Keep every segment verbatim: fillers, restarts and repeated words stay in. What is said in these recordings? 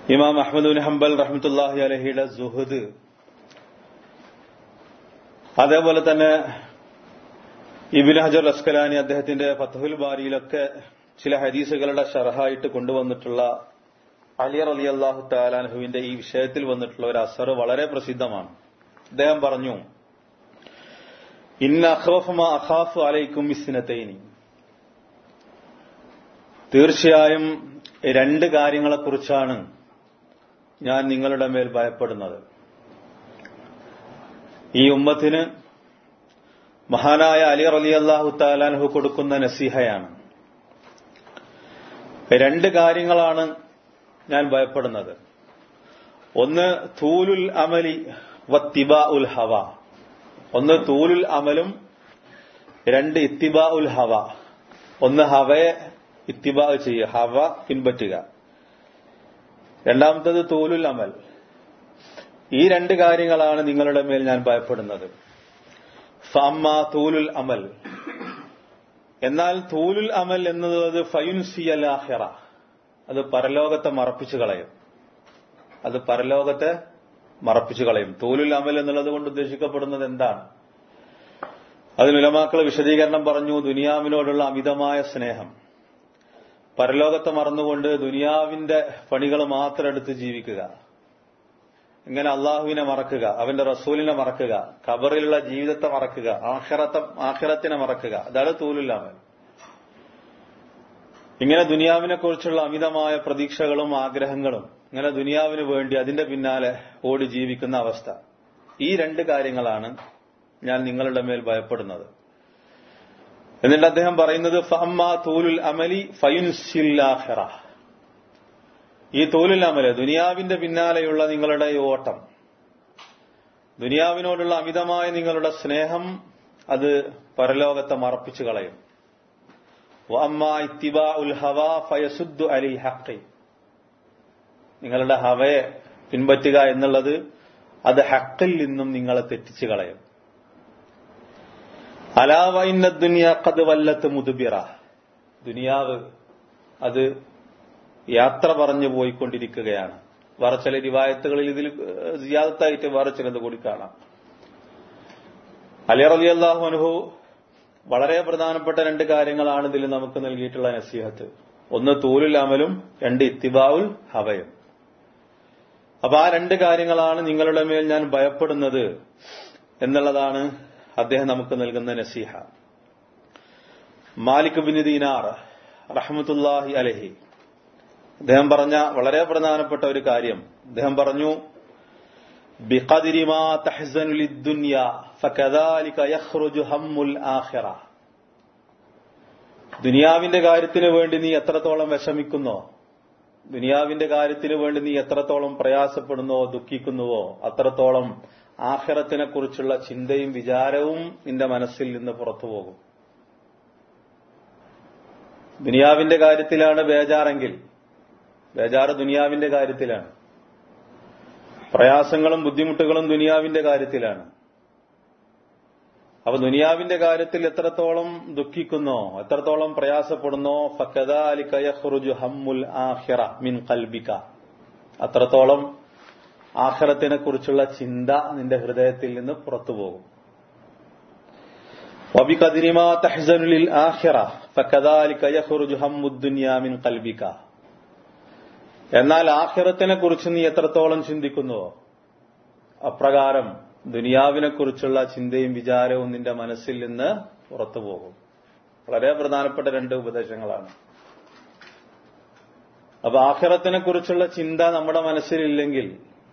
ഇമാം Ahmad bin Hanbal റഹ്മത്തുള്ളാഹി അലൈഹിയുടെ സുഹദ്, അതേപോലെ തന്നെ ഇബ്നു ഹജർ അസ്കലാനി അദ്ദേഹത്തിന്റെ ഫത്ഹുൽ ബാരിയിലൊക്കെ ചില ഹദീസുകളുടെ ഷർഹായിട്ട് കൊണ്ടുവന്നിട്ടുള്ള അലി റളിയല്ലാഹു തആല അൻഹുവിന്റെ ഈ വിഷയത്തിൽ വന്നിട്ടുള്ള ഒരു അസർ വളരെ പ്രസിദ്ധമാണ്. അദ്ദേഹം പറഞ്ഞു, ഇന്ന അഖ്വഫ മാ അഖാഫു അലൈക്കും ഇസ്നതൈനി, തീർച്ചയായും രണ്ട് കാര്യങ്ങളെക്കുറിച്ചാണ് ഞാൻ നിങ്ങളുടെ മേൽ ഭയപ്പെടുന്നത്. ഈ ഉമ്മത്തിന് മഹാനായ അലി റളിയല്ലാഹു തആല അൻഹു കൊടുക്കുന്ന നസീഹയാണ്. രണ്ട് കാര്യങ്ങളാണ് ഞാൻ ഭയപ്പെടുന്നത്. ഒന്ന് തൂലുൽ അമലി വത്തിബാഉൽ ഹവ. ഒന്ന് തൂലുൽ അമലും രണ്ട് ഇത്തിബാഉൽ ഹവ. ഒന്ന് ഹവയെ ഇത്തിബാ ചെയ്യുക, ഹവ പിൻപറ്റുക. രണ്ടാമത്തത് തൂലുൽ അമൽ. ഈ രണ്ട് കാര്യങ്ങളാണ് നിങ്ങളുടെ മേൽ ഞാൻ ഭയപ്പെടുന്നത്. ഫഅമ്മാ തൂലുൽ അമൽ, എന്നാൽ തൂലുൽ അമൽ എന്നത് ഫയുൻസിയൽ ആഖിറ, അത് പരലോകത്തെ മറപ്പിച്ചു കളയും. അത് പരലോകത്തെ മറപ്പിച്ചു കളയും. തൂലുൽ അമൽ എന്നുള്ളത് കൊണ്ട് ഉദ്ദേശിക്കപ്പെടുന്നത് എന്താണ്? അതിന് ഉലമാക്കൾ വിശദീകരണം പറഞ്ഞു. ദുനിയാവിനോടുള്ള അമിതമായ സ്നേഹം, പരലോകത്തെ മറന്നുകൊണ്ട് ദുനിയാവിന്റെ പണികൾ മാത്രം എടുത്ത് ജീവിക്കുക, ഇങ്ങനെ അള്ളാഹുവിനെ മറക്കുക, അവന്റെ റസൂലിനെ മറക്കുക, ഖബറിലുള്ള ജീവിതത്തെ മറക്കുക, ആഖിറത്തെ ആഖിറത്തിനെ മറക്കുക, അതാണ് തൂലുൽ അമൽ. ഇങ്ങനെ ദുനിയാവിനെ കുറിച്ചുള്ള അമിതമായ പ്രതീക്ഷകളും ആഗ്രഹങ്ങളും, ഇങ്ങനെ ദുനിയാവിന് വേണ്ടി അതിന്റെ പിന്നാലെ ഓടി ജീവിക്കുന്ന അവസ്ഥ. ഈ രണ്ട് കാര്യങ്ങളാണ് ഞാൻ നിങ്ങളുടെ മേൽ ഭയപ്പെടുന്നത്. എന്നിട്ട് അദ്ദേഹം പറയുന്നത്, ഫഅമ്മാ തൂലുൽ അമലി ഫയുൻസിൽ ആഖിറ, ഈ തൂലുൽ അമല്, ദുനിയാവിന്റെ പിന്നാലെയുള്ള നിങ്ങളുടെ ഈ ഓട്ടം, ദുനിയാവിനോടുള്ള അമിതമായ നിങ്ങളുടെ സ്നേഹം, അത് പരലോകത്തെ മറപ്പിച്ചു കളയും. വഅമ്മാ ഇത്തിബാഉൽ ഹവാ ഫയസുദ്ദു അലിൽ ഹഖ്, നിങ്ങളുടെ ഹവയെ പിൻപറ്റുക എന്നുള്ളത് അത് ഹഖിൽ നിന്നും നിങ്ങളെ തെറ്റിച്ചു കളയും. അലാ വഇന്ന ദുനിയ ഖദ് വല്ലത്ത് മുദ്ബിറ, ദുനിയാവ് അത് യാത്ര പറഞ്ഞു പോയിക്കൊണ്ടിരിക്കുകയാണ്. വേറെ ചില റിവായത്തുകളിൽ ഇതിൽ സിയാദത്തായിട്ട് വേറെ ചിലത് കൂടി കാണാം. അലി റളിയല്ലാഹു അൻഹു വളരെ പ്രധാനപ്പെട്ട രണ്ട് കാര്യങ്ങളാണ് ഇതിൽ നമുക്ക് നൽകിയിട്ടുള്ള നസീഹത്ത്. ഒന്ന് തൂലുൽ അമലും രണ്ട് ഇത്തിബാഉൽ ഹവയും. അപ്പൊ ആ രണ്ട് കാര്യങ്ങളാണ് നിങ്ങളുടെ മേൽ ഞാൻ ഭയപ്പെടുന്നത് എന്നുള്ളതാണ് അദ്ദേഹം നമുക്ക് നൽകുന്ന നസീഹ. മാലിക് ബിൻ ദീനാർ റഹ്മത്തുള്ളാഹി അലൈഹി അദ്ദേഹം പറഞ്ഞ വളരെ പ്രധാനപ്പെട്ട ഒരു കാര്യം, അദ്ദേഹം പറഞ്ഞു, ബിഖദ്രി മാ തഹ്സനു ലിദ്ദുനിയ ഫകദാലിക യഖ്റുജു ഹമ്മുൽ ആഖിറ, ദുനിയാവിന്റെ കാര്യത്തിന് വേണ്ടി നീ എത്രത്തോളം വിഷമിക്കുന്നോ, ദുനിയാവിന്റെ കാര്യത്തിന് വേണ്ടി നീ എത്രത്തോളം പ്രയാസപ്പെടുന്നുവോ ദുഃഖിക്കുന്നുവോ, അത്രത്തോളം ആഖിറത്തിനെ കുറിച്ചുള്ള ചിന്തയും വിചാരവും നിന്റെ മനസ്സിൽ നിന്ന് പുറത്തു പോകും. ദുനിയാവിന്റെ കാര്യത്തിലാണ് ബേജാറെങ്കിൽ, ബേജാറ് ദുനിയാവിന്റെ കാര്യത്തിലാണ്, പ്രയാസങ്ങളും ബുദ്ധിമുട്ടുകളും ദുനിയാവിന്റെ കാര്യത്തിലാണ്. അപ്പൊ ദുനിയാവിന്റെ കാര്യത്തിൽ എത്രത്തോളം ദുഃഖിക്കുന്നോ, എത്രത്തോളം പ്രയാസപ്പെടുന്നോ, ഫകദാലിക യഖ്റുജു ഹമ്മുൽ ആഖിറ മിൻ ഖൽബിക, അത്രത്തോളം ആഖിറത്തിനെ കുറിച്ചുള്ള ചിന്ത നിന്റെ ഹൃദയത്തിൽ നിന്ന് പുറത്തുപോകും. വബിഖദ്രി മാ തഹ്സനു ലിൽ ആഖിറ ഫകദാലിക യഖ്റുജു ഹമ്മുദ് ദുനിയ മിൻ ഖൽബിക, എന്നാൽ ആഖിറത്തിനെ കുറിച്ച് നീ എത്രത്തോളം ചിന്തിക്കുന്നുവോ അപ്രകാരം ദുനിയാവിനെ കുറിച്ചുള്ള ചിന്തയും വിചാരവും നിന്റെ മനസ്സിൽ നിന്ന് പുറത്തുപോകും. വളരെ പ്രധാനപ്പെട്ട രണ്ട് ഉപദേശങ്ങളാണ്. അപ്പൊ ആഖിറത്തിനെ കുറിച്ചുള്ള ചിന്ത നമ്മുടെ മനസ്സിലില്ലെങ്കിൽ,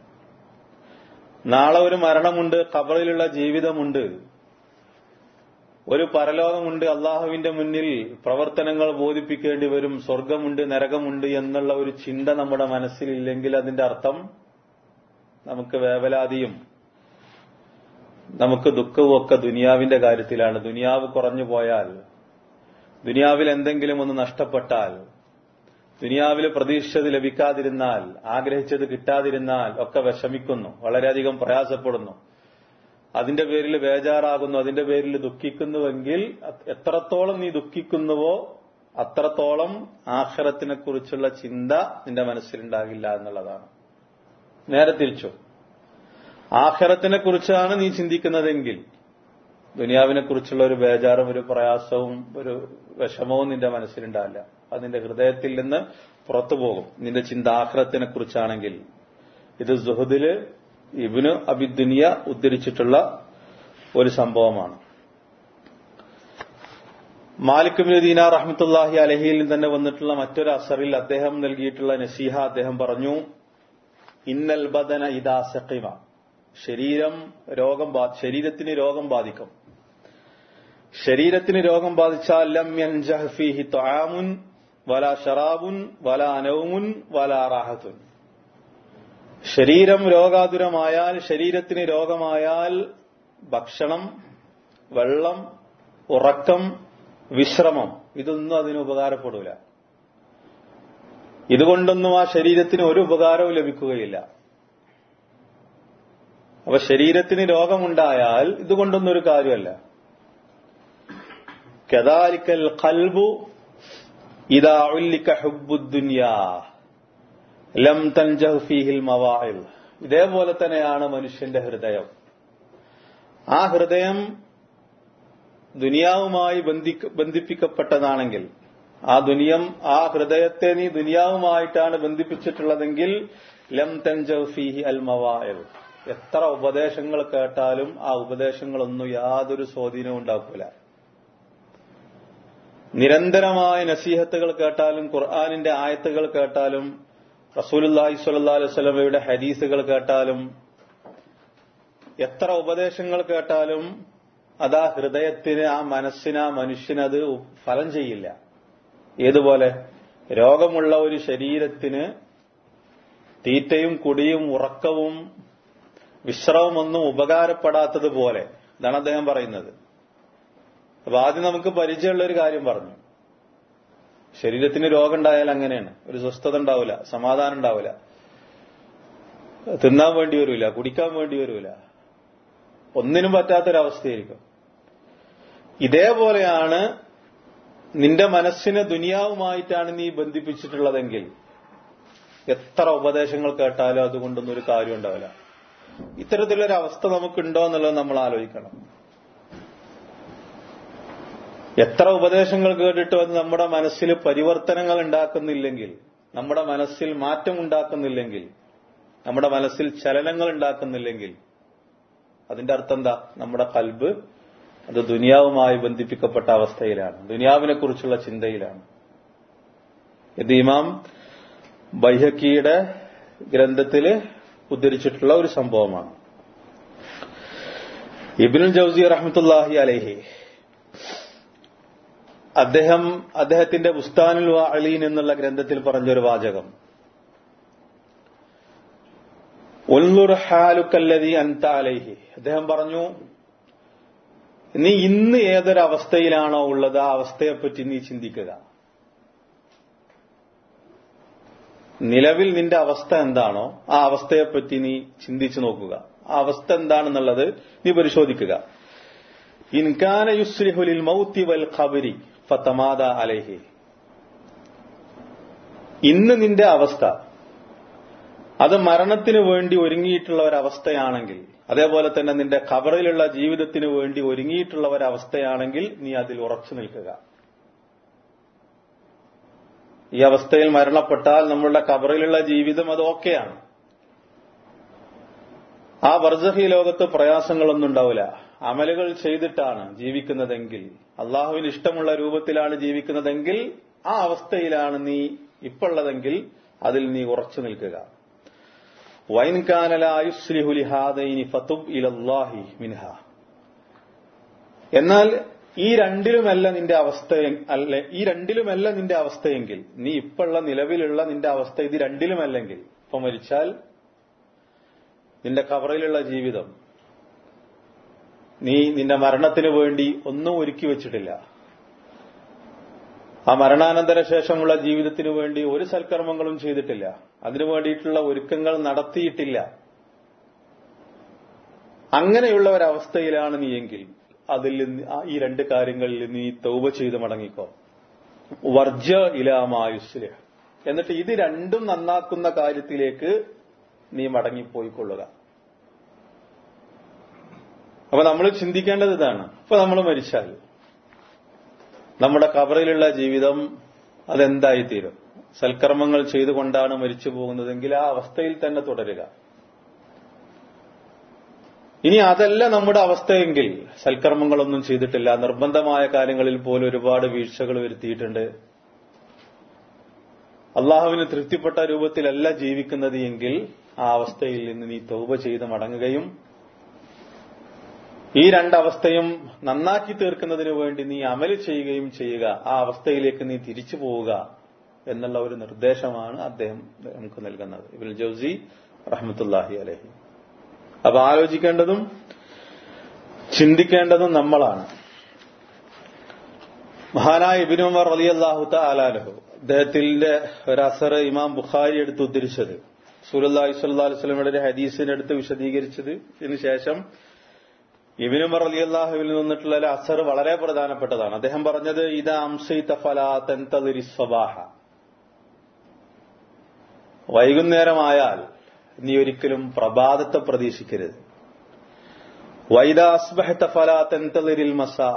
നാളെ ഒരു മരണമുണ്ട്, ഖബറിലുള്ള ജീവിതമുണ്ട്, ഒരു പരലോകമുണ്ട്, അള്ളാഹുവിന്റെ മുന്നിൽ പ്രവർത്തനങ്ങൾ ബോധിപ്പിക്കേണ്ടി വരും, സ്വർഗമുണ്ട് നരകമുണ്ട് എന്നുള്ള ഒരു ചിന്ത നമ്മുടെ മനസ്സിലില്ലെങ്കിൽ അതിന്റെ അർത്ഥം നമുക്ക് വേവലാതിയും നമുക്ക് ദുഃഖവും ഒക്കെ ദുനിയാവിന്റെ കാര്യത്തിലാണ്. ദുനിയാവ് കുറഞ്ഞു പോയാൽ, ദുനിയാവിൽ എന്തെങ്കിലും ഒന്ന് നഷ്ടപ്പെട്ടാൽ, ദുനിയാവിൽ പ്രതീക്ഷിച്ചത് ലഭിക്കാതിരുന്നാൽ, ആഗ്രഹിച്ചത് കിട്ടാതിരുന്നാൽ ഒക്കെ വിഷമിക്കുന്നു, വളരെയധികം പ്രയാസപ്പെടുന്നു, അതിന്റെ പേരിൽ ബേജാറാകുന്നു, അതിന്റെ പേരിൽ ദുഃഖിക്കുന്നുവെങ്കിൽ എത്രത്തോളം നീ ദുഃഖിക്കുന്നുവോ അത്രത്തോളം ആഖിറത്തിനെ കുറിച്ചുള്ള ചിന്ത നിന്റെ മനസ്സിലുണ്ടാകില്ല എന്നുള്ളതാണ്. നേരെ തിരിച്ചു, ആഖിറത്തിനെ കുറിച്ചാണ് നീ ചിന്തിക്കുന്നതെങ്കിൽ ദുനിയാവിനെ കുറിച്ചുള്ള ഒരു ബേജാറും ഒരു പ്രയാസവും ഒരു വിഷമവും നിന്റെ മനസ്സിലുണ്ടാവില്ല. അത് നിന്റെ ഹൃദയത്തിൽ നിന്ന് പുറത്തു പോകും. നിന്റെ ചിന്ത ആഖിറത്തിനെ കുറിച്ചാണെങ്കിൽ. ഇത് സുഹദില് ഇബ്നു അബി ദുനിയ ഉദ്ധരിച്ചിട്ടുള്ള ഒരു സംഭവമാണ്. മാലിക് ഇബ്നു ദീനാർ റഹ്മത്തുള്ളാഹി അലൈഹിയിൽ തന്നെ വന്നിട്ടുള്ള മറ്റൊരു അസറിൽ അദ്ദേഹം നൽകിയിട്ടുള്ള നസീഹ, അദ്ദേഹം പറഞ്ഞു, ഇന്നൽ ബദന ഇദാ സഖിമ, ശരീരം രോഗം ശരീരത്തിന് രോഗം ബാധിക്കും. ശരീരത്തിന് രോഗം ബാധിച്ചാൽ ലം യൻജഹ് ഫീഹി തആമുൻ വലാ ശറാബുൻ വലാ നൗമുൻ വലാ റാഹത്തുൻ. ശരീരം രോഗാതുരമായാൽ, ശരീരത്തിന് രോഗമായാൽ ഭക്ഷണം, വെള്ളം, ഉറക്കം, വിശ്രമം ഇതൊന്നും അതിന് ഉപകാരപ്പെടൂല. ഇതുകൊണ്ടൊന്നും ആ ശരീരത്തിന് ഒരു ഉപകാരവും ലഭിക്കുകയില്ല. അപ്പൊ ശരീരത്തിന് രോഗമുണ്ടായാൽ ഇതുകൊണ്ടൊന്നും ഒരു കാര്യമല്ല. കദാലിക്കൽ ഖൽബു ഇദാ ഉല്ലിക ഹുബ്ബുദ്ദുനിയാ ലം തൻജഹ് ഫീഹിൽ മവാഇദ്. ഇതേപോലെ തന്നെയാണ് മനുഷ്യന്റെ ഹൃദയം. ആ ഹൃദയം ദുനിയാവുമായി ബന്ധിപ്പിക്കപ്പെട്ടതാണെങ്കിൽ, ആ ദുനിയം ആ ഹൃദയത്തെ നീ ദുനിയാവുമായിട്ടാണ് ബന്ധിപ്പിച്ചിട്ടുള്ളതെങ്കിൽ ലം തൻജഹ് ഫീഹി അൽ മവാഇദ്. എത്ര ഉപദേശങ്ങൾ കേട്ടാലും ആ ഉപദേശങ്ങളൊന്നും യാതൊരു സ്വാധീനവും ഉണ്ടാക്കൂല. നിരന്തരമായ നസീഹത്തുകൾ കേട്ടാലും, ഖുർആനിന്റെ ആയത്തുകൾ കേട്ടാലും, റസൂലുള്ളാഹി സ്വല്ലല്ലാഹു അലൈഹി വസല്ലമയുടെ ഹദീസുകൾ കേട്ടാലും, എത്ര ഉപദേശങ്ങൾ കേട്ടാലും അതാ ഹൃദയത്തിന്, ആ മനസ്സിന്, ആ മനുഷ്യനത് ഫലം ചെയ്യില്ല. ഏതുപോലെ രോഗമുള്ള ഒരു ശരീരത്തിന് തീറ്റയും കുടിയും ഉറക്കവും വിശ്രമമൊന്നും ഉപകാരപ്പെടാത്തതുപോലെ. ഇതാണ് അദ്ദേഹം പറയുന്നത്. അപ്പൊ ആദ്യം നമുക്ക് പരിചയമുള്ള ഒരു കാര്യം പറഞ്ഞു. ശരീരത്തിന് രോഗം ഉണ്ടായാൽ അങ്ങനെയാണ്, ഒരു സ്വസ്ഥത ഉണ്ടാവില്ല, സമാധാനം ഉണ്ടാവില്ല, തിന്നാൻ വേണ്ടി വരില്ല, കുടിക്കാൻ വേണ്ടി വരില്ല, ഒന്നിനും പറ്റാത്തൊരവസ്ഥയായിരിക്കും. ഇതേപോലെയാണ് നിന്റെ മനസ്സിനെ ദുനിയാവുമായിട്ടാണ് നീ ബന്ധിപ്പിച്ചിട്ടുള്ളതെങ്കിൽ എത്ര ഉപദേശങ്ങൾ കേട്ടാലും അതുകൊണ്ടൊന്നും ഒരു കാര്യം ഉണ്ടാവില്ല. ഇത്തരത്തിലൊരു അവസ്ഥ നമുക്കുണ്ടോ എന്നുള്ളത് നമ്മൾ ആലോചിക്കണം. എത്ര ഉപദേശങ്ങൾ കേട്ടിട്ട് അത് നമ്മുടെ മനസ്സിൽ പരിവർത്തനങ്ങൾ ഉണ്ടാക്കുന്നില്ലെങ്കിൽ, നമ്മുടെ മനസ്സിൽ മാറ്റം ഉണ്ടാക്കുന്നില്ലെങ്കിൽ, നമ്മുടെ മനസ്സിൽ ചലനങ്ങൾ ഉണ്ടാക്കുന്നില്ലെങ്കിൽ അതിന്റെ അർത്ഥം എന്താ? നമ്മുടെ ഖൽബ് അത് ദുനിയാവുമായി ബന്ധിപ്പിക്കപ്പെട്ട അവസ്ഥയിലാണ്, ദുനിയാവിനെ കുറിച്ചുള്ള ചിന്തയിലാണ്. ഇത് ഇമാം ബൈഹഖിയുടെ ഗ്രന്ഥത്തില് ഉദ്ധരിച്ചിട്ടുള്ള ഒരു സംഭവമാണ്. ഇബ്നുൽ ജൗസി റഹ്മത്തുള്ളാഹി അലൈഹി അദ്ദേഹം അദ്ദേഹത്തിന്റെ ബുസ്താനുൽ വാഇലീൻ എന്നുള്ള ഗ്രന്ഥത്തിൽ പറഞ്ഞൊരു വാചകം, ഉൻളുർ ഹാലുക്കല്ലദീ അൻത അലൈഹി. അദ്ദേഹം പറഞ്ഞു, നീ ഇന്ന് ഏതൊരവസ്ഥയിലാണോ ഉള്ളത് ആ അവസ്ഥയെപ്പറ്റി നീ ചിന്തിക്കുക. നിലവിൽ നിന്റെ അവസ്ഥ എന്താണോ ആ അവസ്ഥയെപ്പറ്റി നീ ചിന്തിച്ചു നോക്കുക. ആ അവസ്ഥ എന്താണെന്നുള്ളത് നീ പരിശോധിക്കുക. ഇൻകാന യുസ്ലിഹു ലിൽ മൗതി വൽ ഖബരി ഫതമാദ അലൈഹി. ഇന്ന് നിന്റെ അവസ്ഥ അത് മരണത്തിന് വേണ്ടി ഒരുങ്ങിയിട്ടുള്ള ഒരവസ്ഥയാണെങ്കിൽ, അതേപോലെ തന്നെ നിന്റെ ഖബറിലുള്ള ജീവിതത്തിന് വേണ്ടി ഒരുങ്ങിയിട്ടുള്ള ഒരവസ്ഥയാണെങ്കിൽ നീ അതിൽ ഉറച്ചു നിൽക്കുക. ഈ അവസ്ഥയിൽ മരണപ്പെട്ടാൽ നമ്മളുടെ ഖബറിലുള്ള ജീവിതം അത് ഓക്കെയാണ്. ആ ബർസഖി ലോകത്ത് പ്രയാസങ്ങളൊന്നും ഉണ്ടാവില്ല. അമലുകൾ ചെയ്തിട്ടാണ് ജീവിക്കുന്നതെങ്കിൽ, അള്ളാഹുവിന് ഇഷ്ടമുള്ള രൂപത്തിലാണ് ജീവിക്കുന്നതെങ്കിൽ, ആ അവസ്ഥയിലാണ് നീ ഇപ്പോഴതെങ്കിൽ അതിൽ നീ ഉറച്ചു നിൽക്കുക. വൈൻ കാന ലാ യുസ്ലിഹു ലിഹാദൈനി ഫതുബ് ഇലല്ലാഹി മിൻഹ. എന്നാൽ ഈ രണ്ടിലുമല്ല നിന്റെ അവസ്ഥ അല്ലെ ഈ രണ്ടിലുമല്ല നിന്റെ അവസ്ഥയെങ്കിൽ, നീ ഇപ്പോഴുള്ള നിലവിലുള്ള നിന്റെ അവസ്ഥ ഇത് രണ്ടിലുമല്ലെങ്കിൽ, ഇപ്പൊ മരിച്ചാൽ നിന്റെ ഖബറിലുള്ള ജീവിതം നീ നിന്റെ മരണത്തിന് വേണ്ടി ഒന്നും ഒരുക്കി വെച്ചിട്ടില്ല. ആ മരണാനന്തര ശേഷമുള്ള ജീവിതത്തിനു വേണ്ടി ഒരു സൽക്കർമ്മങ്ങളും ചെയ്തിട്ടില്ല. അതിനു വേണ്ടിയിട്ടുള്ള ഒരുക്കങ്ങൾ നടത്തിയിട്ടില്ല. അങ്ങനെയുള്ള ഒരവസ്ഥയിലാണ് നീയെങ്കിൽ അതിൽ ഈ രണ്ട് കാര്യങ്ങളിൽ നീ തൗബ ചെയ്ത് മടങ്ങിക്കോ. വർജ ഇലാമായുസ്ലിഹ്, എന്നിട്ട് ഇത് രണ്ടും നന്നാക്കുന്ന കാര്യത്തിലേക്ക് നീ മടങ്ങിപ്പോയിക്കൊള്ളുക. അപ്പൊ നമ്മൾ ചിന്തിക്കേണ്ടത് ഇതാണ്. ഇപ്പൊ നമ്മൾ മരിച്ചാൽ നമ്മുടെ ഖബറിലുള്ള ജീവിതം അതെന്തായിത്തീരും? സൽക്കർമ്മങ്ങൾ ചെയ്തുകൊണ്ടാണ് മരിച്ചു പോകുന്നതെങ്കിൽ ആ അവസ്ഥയിൽ തന്നെ തുടരുക. ഇനി അതല്ല നമ്മുടെ അവസ്ഥയെങ്കിൽ, സൽക്കർമ്മങ്ങളൊന്നും ചെയ്തിട്ടില്ല, നിർബന്ധമായ കാര്യങ്ങളിൽ പോലും ഒരുപാട് വീഴ്ചകൾ വരുത്തിയിട്ടുണ്ട്, അള്ളാഹുവിന് തൃപ്തിപ്പെട്ട രൂപത്തിലല്ല ജീവിക്കുന്നത് എങ്കിൽ ആ അവസ്ഥയിൽ നിന്ന് നീ തൗബ ചെയ്ത് മടങ്ങുകയും ഈ രണ്ടവസ്ഥയും നന്നാക്കി തീർക്കുന്നതിനു വേണ്ടി നീ അമല് ചെയ്യുകയും ചെയ്യുക, ആ അവസ്ഥയിലേക്ക് നീ തിരിച്ചു പോവുക എന്നുള്ള ഒരു നിർദ്ദേശമാണ് അദ്ദേഹം നമുക്ക് നൽകുന്നത്, ഇബ്നുൽ ജൗസി റഹ്മത്തുള്ളാഹി അലൈഹി. അപ്പൊ ആലോചിക്കേണ്ടതും ചിന്തിക്കേണ്ടതും നമ്മളാണ്. മഹാനായ ഇബ്നു ഉമർ റളിയല്ലാഹു തആല അൻഹു, അദ്ദേഹത്തിന്റെ ഒരു അസർ ഇമാം ബുഖാരി എടുത്ത് ഉദ്ധരിച്ചത്, റസൂലുള്ളാഹി സ്വല്ലല്ലാഹു അലൈഹി വസല്ലമയുടെ ഒരു ഹദീസിനെ എടുത്ത് വിശദീകരിച്ചത്, ഇതിനുശേഷം ഇബ്നു ഉമർ റളിയല്ലാഹുവിൽ നിന്നിട്ടുള്ള ഒരു അസർ വളരെ പ്രധാനപ്പെട്ടതാണ്. അദ്ദേഹം പറഞ്ഞത്, ഇദാ അംസൈത ഫലാ തൻതദിരി സ്വബാഹ, വൈകുന്നേരമായാൽ നീ ഒരിക്കലും പ്രഭാതത്തെ പ്രതീക്ഷിക്കരുത്. വൈദാ അസ്ബഹത ഫലാ തൻതദിരിൽ മസാ,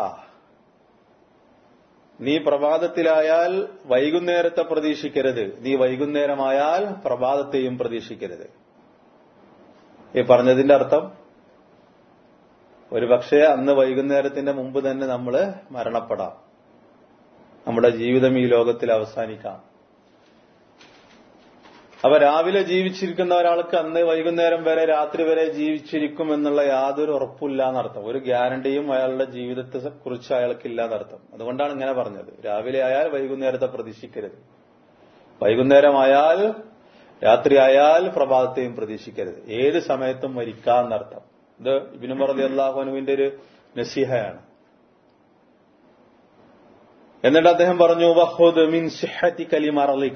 നീ പ്രഭാതത്തിലായാൽ വൈകുന്നേരത്തെ പ്രതീക്ഷിക്കരുത്, നീ വൈകുന്നേരമായാൽ പ്രഭാതത്തെയും പ്രതീക്ഷിക്കരുത്. ഈ പറഞ്ഞതിന്റെ അർത്ഥം, ഒരു പക്ഷേ അന്ന് വൈകുന്നേരത്തിന്റെ മുമ്പ് തന്നെ നമ്മൾ മരണപ്പെടാം, നമ്മുടെ ജീവിതം ഈ ലോകത്തിൽ അവസാനിക്കാം. അപ്പൊ രാവിലെ ജീവിച്ചിരിക്കുന്ന ഒരാൾക്ക് അന്ന് വൈകുന്നേരം വരെ, രാത്രി വരെ ജീവിച്ചിരിക്കും എന്നുള്ള യാതൊരു ഉറപ്പില്ല എന്നർത്ഥം, ഒരു ഗ്യാരണ്ടിയും അയാളുടെ ജീവിതത്തെ കുറിച്ച് അയാൾക്കില്ല എന്നർത്ഥം. അതുകൊണ്ടാണ് ഇങ്ങനെ പറഞ്ഞത്, രാവിലെ ആയാൽ വൈകുന്നേരത്തെ പ്രതീക്ഷിക്കരുത്, വൈകുന്നേരമായാൽ രാത്രി ആയാൽ പ്രഭാതത്തെയും പ്രതീക്ഷിക്കരുത്, ഏത് സമയത്തും മരിക്കാന്നർത്ഥം. ഇത് ഇബ്നു ഉമർ റളിയല്ലാഹു അൻഹുവിന്റെ ഒരു നസീഹയാണ്. എന്നിട്ട് അദ്ദേഹം പറഞ്ഞു, വഖുദ് മിൻ സിഹ്ഹതിക ലിമർളിക,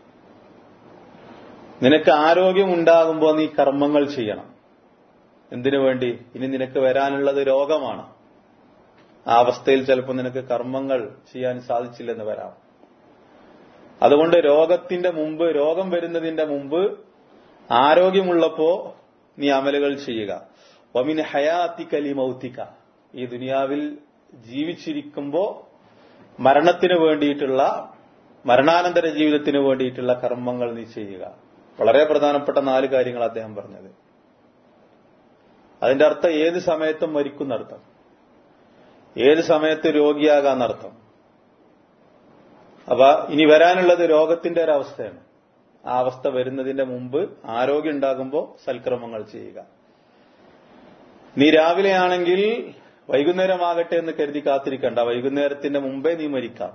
നിനക്ക് ആരോഗ്യം ഉണ്ടാകുമ്പോൾ നീ കർമ്മങ്ങൾ ചെയ്യണം. എന്തിനു വേണ്ടി? ഇനി നിനക്ക് വരാനുള്ളത് രോഗമാണ്. ആ അവസ്ഥയിൽ ചിലപ്പോൾ നിനക്ക് കർമ്മങ്ങൾ ചെയ്യാൻ സാധിച്ചില്ലെന്ന് വരാം. അതുകൊണ്ട് രോഗത്തിന്റെ മുമ്പ്, രോഗം വരുന്നതിന്റെ മുമ്പ് ആരോഗ്യമുള്ളപ്പോ നീ അമലുകൾ ചെയ്യുക. വമിൻ ഹയാതിക ലിമൗതിക, ഈ ദുനിയാവിൽ ജീവിച്ചിരിക്കുമ്പോ മരണത്തിന് വേണ്ടിയിട്ടുള്ള, മരണാനന്തര ജീവിതത്തിന് വേണ്ടിയിട്ടുള്ള കർമ്മങ്ങൾ നീ ചെയ്യുക. വളരെ പ്രധാനപ്പെട്ട നാല് കാര്യങ്ങൾ അദ്ദേഹം പറഞ്ഞത്. അതിന്റെ അർത്ഥം ഏത് സമയത്തും മരിക്കുന്നർത്ഥം, ഏത് സമയത്ത് രോഗിയാകാന്നർത്ഥം. അപ്പൊ ഇനി വരാനുള്ളത് രോഗത്തിന്റെ ഒരവസ്ഥയാണ്. ആ അവസ്ഥ വരുന്നതിന്റെ മുമ്പ് ആരോഗ്യം ഉണ്ടാകുമ്പോൾ സൽക്രമങ്ങൾ ചെയ്യുക. നീ രാവിലെയാണെങ്കിൽ വൈകുന്നേരമാകട്ടെ എന്ന് കരുതി കാത്തിരിക്കണ്ട, വൈകുന്നേരത്തിന്റെ മുമ്പേ നീ മരിക്കാം.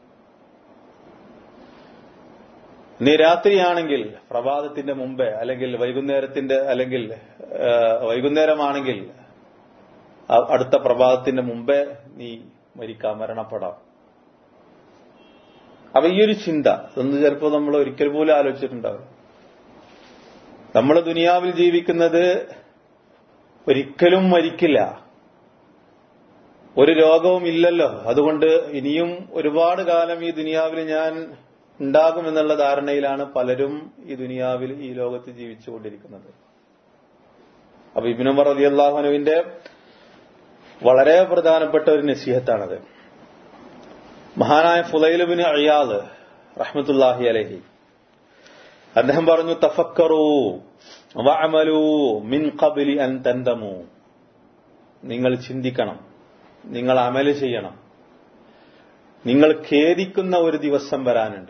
നീ രാത്രിയാണെങ്കിൽ പ്രഭാതത്തിന്റെ മുമ്പേ, അല്ലെങ്കിൽ വൈകുന്നേരത്തിന്റെ, അല്ലെങ്കിൽ വൈകുന്നേരമാണെങ്കിൽ അടുത്ത പ്രഭാതത്തിന്റെ മുമ്പേ നീ മരിക്കാം, മരണപ്പെടാം. അപ്പൊ ഈ ഒരു ചിന്ത ഇതൊന്നും ചിലപ്പോൾ നമ്മൾ ഒരിക്കൽ പോലും ആലോചിച്ചിട്ടുണ്ടാവും. നമ്മൾ ദുനിയാവിൽ ജീവിക്കുന്നത് ഒരിക്കലും മരിക്കില്ല, ഒരു രോഗവും ഇല്ലല്ലോ, അതുകൊണ്ട് ഇനിയും ഒരുപാട് കാലം ഈ ദുനിയാവിൽ ഞാൻ ഉണ്ടാകുമെന്നുള്ള ധാരണയിലാണ് പലരും ഈ ദുനിയാവിൽ, ഈ ലോകത്ത് ജീവിച്ചുകൊണ്ടിരിക്കുന്നത്. അപ്പൊ ഇബ്നു ഉമർ റളിയല്ലാഹു അൻഹുവിന്റെ വളരെ പ്രധാനപ്പെട്ട ഒരു നസീഹത്താണത്. മഹാനായ ഫുളൈൽ ഇബ്നു ഇയാദ് റഹ്മത്തുള്ളാഹി അലൈഹി, അദ്ദേഹം പറഞ്ഞു, തഫക്കറൂ വഅമലൂ മിൻ ഖബ്ലി അൻ തൻദമൂ, നിങ്ങൾ ചിന്തിക്കണം, നിങ്ങൾ അമല് ചെയ്യണം, നിങ്ങൾ ഖേദിക്കുന്ന ഒരു ദിവസം വരാനുണ്ട്.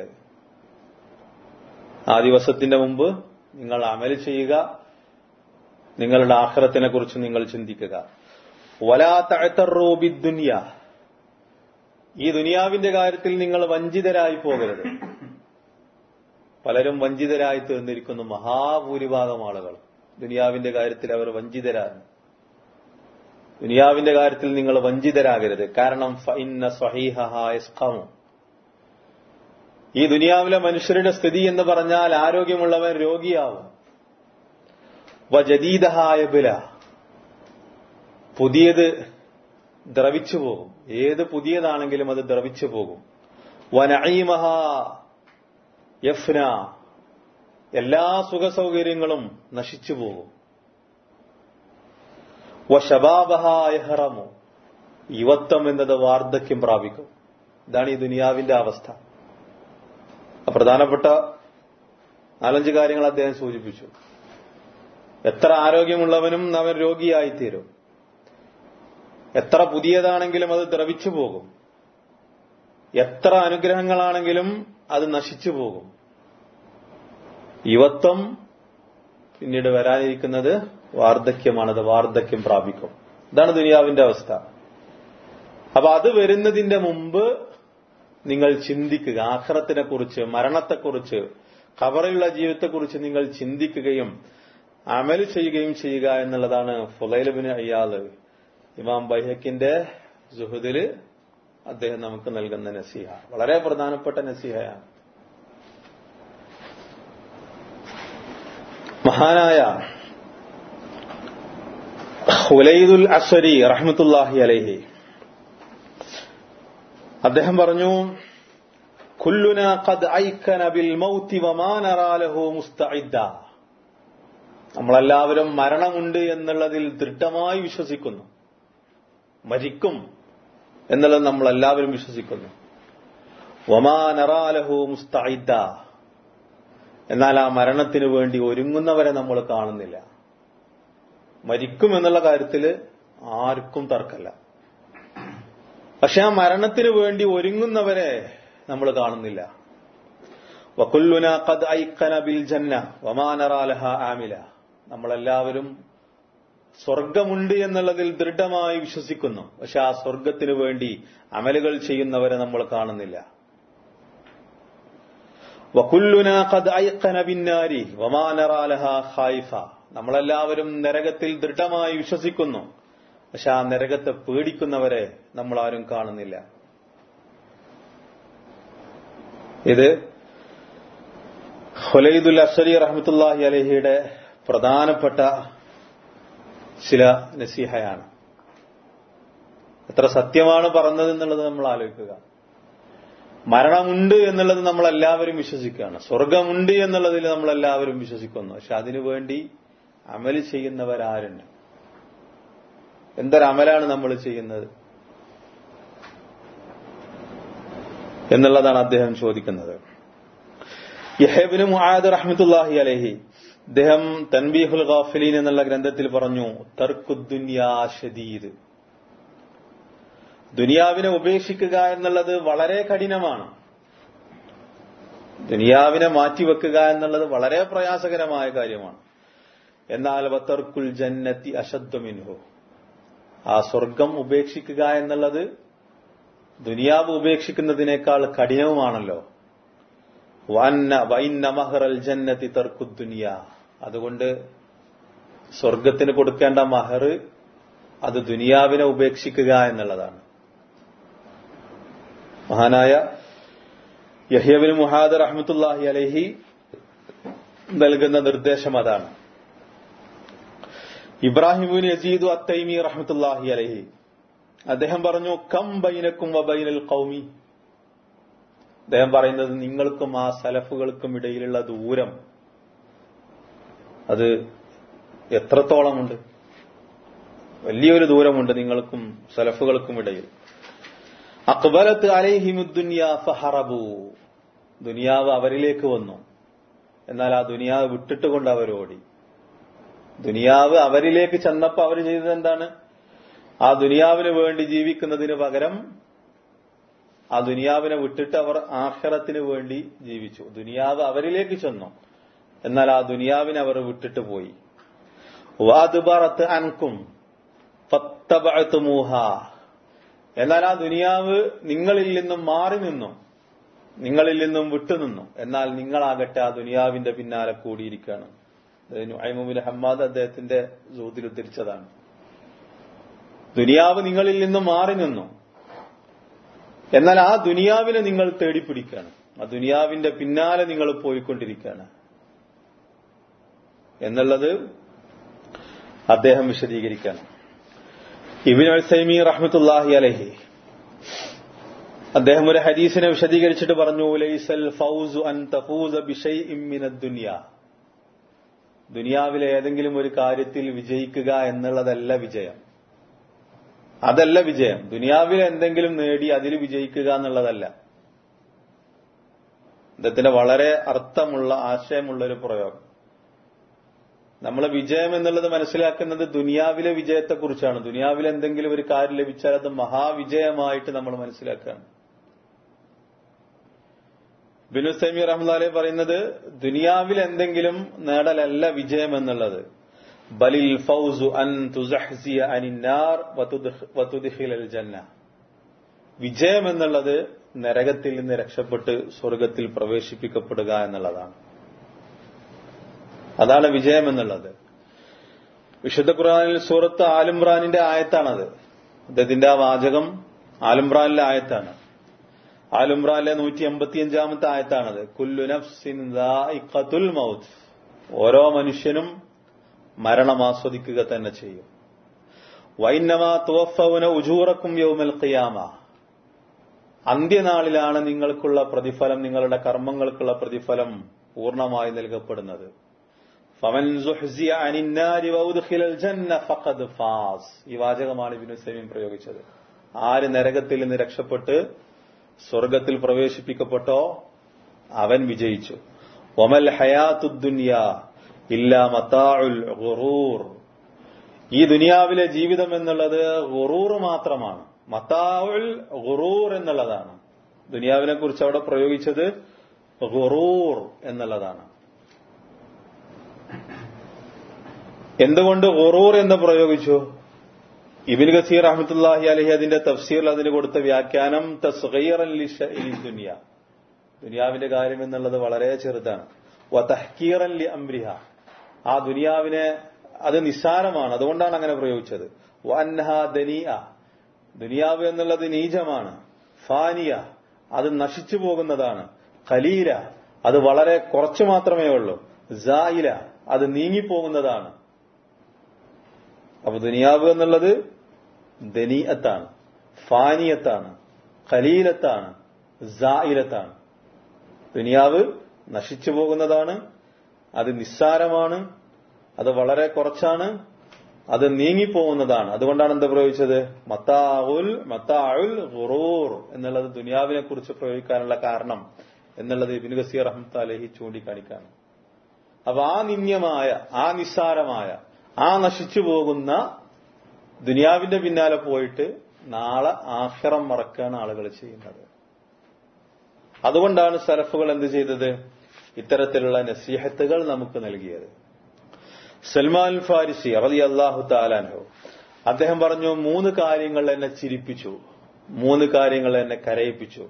ആ ദിവസത്തിന്റെ മുമ്പ് നിങ്ങൾ അമല് ചെയ്യുക, നിങ്ങളുടെ ആഖിറത്തിനെ കുറിച്ച് നിങ്ങൾ ചിന്തിക്കുക. വലാ തഅതറൂ ബിദ്ദുനിയ, ഈ ദുനിയാവിന്റെ കാര്യത്തിൽ നിങ്ങൾ വഞ്ചിതരായി പോകരുത്. പലരും വഞ്ചിതരായി തീർന്നിരിക്കുന്നു, മഹാഭൂരിഭാഗം ആളുകൾ ദുനിയാവിന്റെ കാര്യത്തിൽ അവർ വഞ്ചിതരാണ്. ദുനിയാവിന്റെ കാര്യത്തിൽ നിങ്ങൾ വഞ്ചിതരാകരുത്. കാരണം ഫഇന്ന സ്വഹീഹഹാ യസ്ഖമു, ഈ ദുനിയാവിലെ മനുഷ്യരുടെ സ്ഥിതി എന്ന് പറഞ്ഞാൽ ആരോഗ്യമുള്ളവൻ രോഗിയാവും. വജദീദഹാ യബ്ല, പുതിയത് ദ്രവിച്ചു പോകും. ഏത് പുതിയതാണെങ്കിലും അത് ദ്രവിച്ചു പോകും. വനഈമഹാ യഫ്ന, എല്ലാ സുഖസൗകര്യങ്ങളും നശിച്ചു പോകും. വശബാബഹാ യഹ്റമു, യുവത്വം എന്നത് വാർദ്ധക്യം പ്രാപിക്കും. ഇതാണ് ഈ ദുനിയാവിന്റെ അവസ്ഥ. പ്രധാനപ്പെട്ട നാലഞ്ച് കാര്യങ്ങൾ അദ്ദേഹം സൂചിപ്പിച്ചു. എത്ര ആരോഗ്യമുള്ളവനും അവൻ രോഗിയായിത്തീരും. എത്ര പുതിയതാണെങ്കിലും അത് ദ്രവിച്ചു പോകും. എത്ര അനുഗ്രഹങ്ങളാണെങ്കിലും അത് നശിച്ചു പോകും. യുവത്വം പിന്നീട് വരാനിരിക്കുന്നത് വാർദ്ധക്യമാണത്, വാർദ്ധക്യം പ്രാപിക്കും. ഇതാണ് ദുനിയാവിന്റെ അവസ്ഥ. അപ്പൊ അത് വരുന്നതിന്റെ മുമ്പ് നിങ്ങൾ ചിന്തിക്കുക, ആഖിറത്തിനെ കുറിച്ച്, മരണത്തെക്കുറിച്ച്, ഖബറിലുള്ള ജീവിതത്തെക്കുറിച്ച് നിങ്ങൾ ചിന്തിക്കുകയും അമൽ ചെയ്യുകയും ചെയ്യുക എന്നുള്ളതാണ് ഫുളൈൽ ഇബ്നു ഇയാദ് ഇമാം ബൈഹഖിന്റെ സുഹുദില് അദ്ദേഹം നമുക്ക് നൽകുന്ന നസീഹ. വളരെ പ്രധാനപ്പെട്ട നസീഹയാണ്. മഹാനായ ഖുലൈദുൽ അസ്വരി റഹ്മത്തുള്ളാഹി അലൈഹി അദ്ദേഹം പറഞ്ഞു, കുല്ലുനാ ഖദ് ഐക്കന ബിൽ മൗതി വമാ നറാ ലഹു മുസ്തഇദ്ദ. നമ്മളെല്ലാവരും മരണമുണ്ട് എന്നുള്ളതിൽ ദൃഢമായി വിശ്വസിക്കുന്നു. മരിക്കും എന്നുള്ളത് നമ്മളെല്ലാവരും വിശ്വസിക്കുന്നു. വമാ നറാ ലഹു മുസ്തഇദ്ദ, എന്നാൽ ആ മരണത്തിനു വേണ്ടി ഒരുങ്ങുന്നവരെ നമ്മൾ കാണുന്നില്ല. മരിക്കും എന്നുള്ള കാര്യത്തിൽ ആർക്കും തർക്കമില്ല. പക്ഷെ ആ മരണത്തിനു വേണ്ടി ഒരുങ്ങുന്നവരെ നമ്മൾ കാണുന്നില്ല. വകുല്ലുനാ ഖദ് ഐഖന ബിൽ ജന്ന വമാ നറാ ലഹാ ആമില. നമ്മളെല്ലാവരും സ്വർഗമുണ്ട് എന്നുള്ളതിൽ ദൃഢമായി വിശ്വസിക്കുന്നു. പക്ഷെ ആ സ്വർഗത്തിനു വേണ്ടി അമലുകൾ ചെയ്യുന്നവരെ നമ്മൾ കാണുന്നില്ല. വകുല്ലുനാ ഖദ് ഐഖന ബിന്നാരി വമാ നറാ ലഹാ ഖായിഫ. നമ്മളെല്ലാവരും നരകത്തിൽ ദൃഢമായി വിശ്വസിക്കുന്നു. പക്ഷെ ആ നരകത്തെ പേടിക്കുന്നവരെ നമ്മൾ ആരും കാണുന്നില്ല. ഇത് ഖുലൈദുൽ അസ്വരി റഹ്മത്തുള്ളാഹി അലൈഹിയുടെ പ്രധാനപ്പെട്ട ചില നസീഹയാണ്. എത്ര സത്യമാണ് പറഞ്ഞത് എന്നുള്ളത് നമ്മൾ ആലോചിക്കുക. മരണമുണ്ട് എന്നുള്ളത് നമ്മളെല്ലാവരും വിശ്വസിക്കുകയാണ്. സ്വർഗമുണ്ട് എന്നുള്ളതിൽ നമ്മളെല്ലാവരും വിശ്വസിക്കുന്നു. പക്ഷെ അതിനുവേണ്ടി അമൽ ചെയ്യുന്നവരാരുണ്ട്? എന്തൊരമലാണ് നമ്മൾ ചെയ്യുന്നത് എന്നുള്ളതാണ് അദ്ദേഹം ചോദിക്കുന്നത്. യഹ്യ ഇബ്നു മുആദ് റഹ്മത്തുള്ളാഹി അലൈഹി അദ്ദേഹം തൻബീഹുൽ ഗാഫിലീൻ എന്നുള്ള ഗ്രന്ഥത്തിൽ പറഞ്ഞു, തർക്കുദ്ദുനിയാ ശദീദ്. ദുനിയാവിനെ ഉപേക്ഷിക്കുക എന്നുള്ളത് വളരെ കഠിനമാണ്. ദുനിയാവിനെ മാറ്റിവെക്കുക എന്നുള്ളത് വളരെ പ്രയാസകരമായ കാര്യമാണ്. എന്നാൽ വതർക്കുൽ ജന്നത്തി അശദ്ദു മിൻഹു. ആ സ്വർഗം ഉപേക്ഷിക്കുക എന്നുള്ളത് ദുനിയാവ് ഉപേക്ഷിക്കുന്നതിനേക്കാൾ കഠിനവുമാണല്ലോ. വന്ന വഇന്ന മഹറൽ ജന്നത്തി തർക്കുദ്ദുനിയ. അതുകൊണ്ട് സ്വർഗത്തിന് കൊടുക്കേണ്ട മഹർ അത് ദുനിയാവിനെ ഉപേക്ഷിക്കുക എന്നുള്ളതാണ്. മഹാനായ യഹ്യ ഇബ്നു മുആദ് റഹ്മത്തുള്ളാഹി അലൈഹി നൽകുന്ന നിർദ്ദേശം അതാണ്. ഇബ്രാഹിം ഇബ്നു യസീദ് അത്തൈമി റഹ്മത്തുള്ളാഹി അലൈഹി അദ്ദേഹം പറഞ്ഞു, കം ബൈനക്കും വ ബൈനൽ ഖൗമി. അദ്ദേഹം പറയുന്നത് നിങ്ങൾക്കും ആ സലഫുകൾക്കും ഇടയിലുള്ള ദൂരം അത് എത്രത്തോളമുണ്ട്? വലിയൊരു ദൂരമുണ്ട് നിങ്ങൾക്കും സലഫുകൾക്കും ഇടയിൽ. അഖ്ബലത്ത് അലൈഹിമുദ്ദുനിയ ഫഹറബു. ദുനിയാവ് അവരിലേക്ക് വന്നു, എന്നാൽ ആ ദുനിയാവ് വിട്ടിട്ടുകൊണ്ട് അവരോടി. ദുനിയാവ് അവരിലേക്ക് ചെന്നപ്പോ അവർ ചെയ്തത് എന്താണ്? ആ ദുനിയാവിന് വേണ്ടി ജീവിക്കുന്നതിന് പകരം ആ ദുനിയാവിനെ വിട്ടിട്ട് അവർ ആഖിറത്തിന് വേണ്ടി ജീവിച്ചു. ദുനിയാവ് അവരിലേക്ക് ചെന്നു, എന്നാൽ ആ ദുനിയാവിനെ അവർ വിട്ടിട്ട് പോയി. വഅദ്ബറത് അൻകും ഫത്തബഅതുമൂഹ. എന്നാൽ ആ ദുനിയാവ് നിങ്ങളിൽ നിന്നും മാറി നിന്നു, നിങ്ങളിൽ നിന്നും വിട്ടുനിന്നു. എന്നാൽ നിങ്ങളാകട്ടെ ആ ദുനിയാവിന്റെ പിന്നാലെ കൂടിയിരിക്കുകയാണ്. നുഐം ഇബ്നു ഹമ്മാദ് അദ്ദേഹത്തിന്റെ സൂദിൽ ഉദ്ധരിച്ചതാണ്. ദുനിയാവ് നിങ്ങളിൽ നിന്നും മാറി നിന്നു, എന്നാൽ ആ ദുനിയാവിനെ നിങ്ങൾ തേടിപ്പിടിക്കുകയാണ്. ആ ദുനിയാവിന്റെ പിന്നാലെ നിങ്ങൾ പോയിക്കൊണ്ടിരിക്കുകയാണ് എന്നുള്ളത് അദ്ദേഹം വിശദീകരിക്കുകയാണ്. ഇബ്നു ഉസൈമീൻ റഹ്മത്തുള്ളാഹി അലൈഹി അദ്ദേഹം ഒരു ഹദീസിനെ വിശദീകരിച്ചിട്ട് പറഞ്ഞു, ലൈസൽ ഫൗസു അൻ തഫൂസ ബിശൈഇൻ മിനദ് ദുനിയ. ദുനിയാവിലെ ഏതെങ്കിലും ഒരു കാര്യത്തിൽ വിജയിക്കുക എന്നുള്ളതല്ല വിജയം. അതല്ല വിജയം. ദുനിയാവിൽ എന്തെങ്കിലും നേടി അതിൽ വിജയിക്കുക എന്നുള്ളതല്ല. അദ്ദേഹത്തിന്റെ വളരെ അർത്ഥമുള്ള ആശയമുള്ള ഒരു പ്രയോഗം. നമ്മൾ വിജയം എന്നുള്ളത് മനസ്സിലാക്കുന്നത് ദുനിയാവിലെ വിജയത്തെക്കുറിച്ചാണ്. ദുനിയാവിൽ എന്തെങ്കിലും ഒരു കാര്യം ലഭിച്ചാൽ അത് മഹാവിജയമായിട്ട് നമ്മൾ മനസ്സിലാക്കുകയാണ്. ഇബ്നു തൈമിയ്യ റഹ്മത്തുള്ളാഹി അലൈഹി പറയുന്നത് ദുനിയാവിൽ എന്തെങ്കിലും നേടലല്ല വിജയം എന്നുള്ളത്. ബലിൽ ഫൗസു അൻ തുസഹ്സിയ അനിന്നാർ വതുദ്ഖിലൽ ജന്ന. വിജയം എന്നുള്ളത് നരകത്തിൽ നിന്ന് രക്ഷപ്പെട്ട് സ്വർഗത്തിൽ പ്രവേശിപ്പിക്കപ്പെടുക എന്നുള്ളതാണ്. അതാണ് വിജയം എന്നുള്ളത്. വിശുദ്ധ ഖുർആനിൽ സൂറത്ത് ആലിംറാനിന്റെ ആയത്താണത്. അദ്ദേഹത്തിന്റെ ആ വാചകം ആലിംറാനിലെ ആയത്താണ്. ആലിംറാനിലെ നൂറ്റി എൺപത്തിയഞ്ചാമത്തെ ആയത്താണത്. കുല്ലു നഫ്സിൻ ദാഇഖത്തുൽ മൗത്ത്. ഓരോ മനുഷ്യനും മരണം ആസ്വദിക്കുക തന്നെ ചെയ്യും. വൈന്നമാ തുവഫൗന ഉജൂറക്കും യൗമൽ ഖിയാമ. അന്ത്യനാളിലാണ് നിങ്ങൾക്കുള്ള പ്രതിഫലം, നിങ്ങളുടെ കർമ്മങ്ങൾക്കുള്ള പ്രതിഫലം പൂർണ്ണമായി നൽകപ്പെടുന്നത്. ഫമൻ സുഹ്സിയ അനിന്നാരി വഉദ്ഖിലൽ ജന്ന ഫഖദ് ഫാസ്. ഈ വാചകമാണ് ഇബ്നു തൈമിയ്യ പ്രയോഗിച്ചത്. ആര് നരകത്തിൽ നിന്ന് രക്ഷപ്പെട്ട് സ്വർഗത്തിൽ പ്രവേശിപ്പിക്കപ്പെട്ടോ അവൻ വിജയിച്ചു. വമൽ ഹയാത്തുദ് ദുനിയ ഇല്ലാ മതാഉൽ ഗുറൂർ. ഈ ദുനിയാവിലെ ജീവിതം എന്നുള്ളത് ഗുറൂർ മാത്രമാണ്. മതാഉൽ ഗുറൂർ എന്നുള്ളതാണ്. ദുനിയാവിനെ കുറിച്ച് അവിടെ പ്രയോഗിച്ചത് ഗുറൂർ എന്നുള്ളതാണ്. എന്തുകൊണ്ട് ഗുറൂർ എന്ന് പ്രയോഗിച്ചു? ഇബ്നു കസീർ റഹ്മത്തുള്ളാഹി അലൈഹി അതിന്റെ തഫ്സീറിൽ അതിന് കൊടുത്ത വ്യാഖ്യാനം തസ്ഗീറൻ ലിദുനിയ. ദുനിയാവിന്റെ കാര്യം എന്നുള്ളത് വളരെ ചെറുതാണ്. വതഹ്കീറൻ ലി അംരിഹ. ആ ദുനിയാവിനെ അത് നിസ്സാരമാണ്, അതുകൊണ്ടാണ് അങ്ങനെ പ്രയോഗിച്ചത്. വഅൻഹാ ദനിയ. ദുനിയാവ് എന്നുള്ളത് നീചമാണ്. ഫാനിയ, അത് നശിച്ചു പോകുന്നതാണ്. ഖലീല, അത് വളരെ കുറച്ചു മാത്രമേ ഉള്ളൂ. സായില, അത് നീങ്ങിപ്പോകുന്നതാണ്. അപ്പൊ ദുനിയാവ് എന്നുള്ളത് ദനീഅത്താണ്, ഫാനിയത്താണ്, ഖലീലത്താണ്, സായിലത്താണ്. ദുനിയാവ് നശിച്ചു പോകുന്നതാണ്, അത് നിസ്സാരമാണ്, അത് വളരെ കുറച്ചാണ്, അത് നീങ്ങിപ്പോകുന്നതാണ്. അതുകൊണ്ടാണ് എന്താ പ്രയോഗിച്ചത്? മതാഉൽ മതാഉൽ ഗുറൂർ എന്നുള്ളത് ദുനിയാവിനെ കുറിച്ച് പ്രയോഗിക്കാനുള്ള കാരണം എന്നുള്ളത് ഇബ്നു കസീർ റഹ്മത്തുള്ളാഹി അലൈഹി ചൂണ്ടിക്കാണിക്കാണ്. അപ്പൊ ആ നിന്യമായ, ആ നിസ്സാരമായ, ആ നശിച്ചു പോകുന്ന ദുനിയാവിന്റെ പിന്നാലെ പോയിട്ട് നാളെ ആഖിറം മറക്കാണ് ആളുകൾ ചെയ്യുന്നത്. അതുകൊണ്ടാണ് സലഫുകൾ എന്ത് ചെയ്തത്? ഇത്തരത്തിലുള്ള നസീഹത്തുകൾ നമുക്ക് നൽകിയത്. സൽമാൻ ഫാരിസി റളിയല്ലാഹു തആല അൻഹു അദ്ദേഹം പറഞ്ഞു, മൂന്ന് കാര്യങ്ങൾ എന്നെ ചിരിപ്പിച്ചു, മൂന്ന് കാര്യങ്ങൾ എന്നെ കരയിപ്പിച്ചു.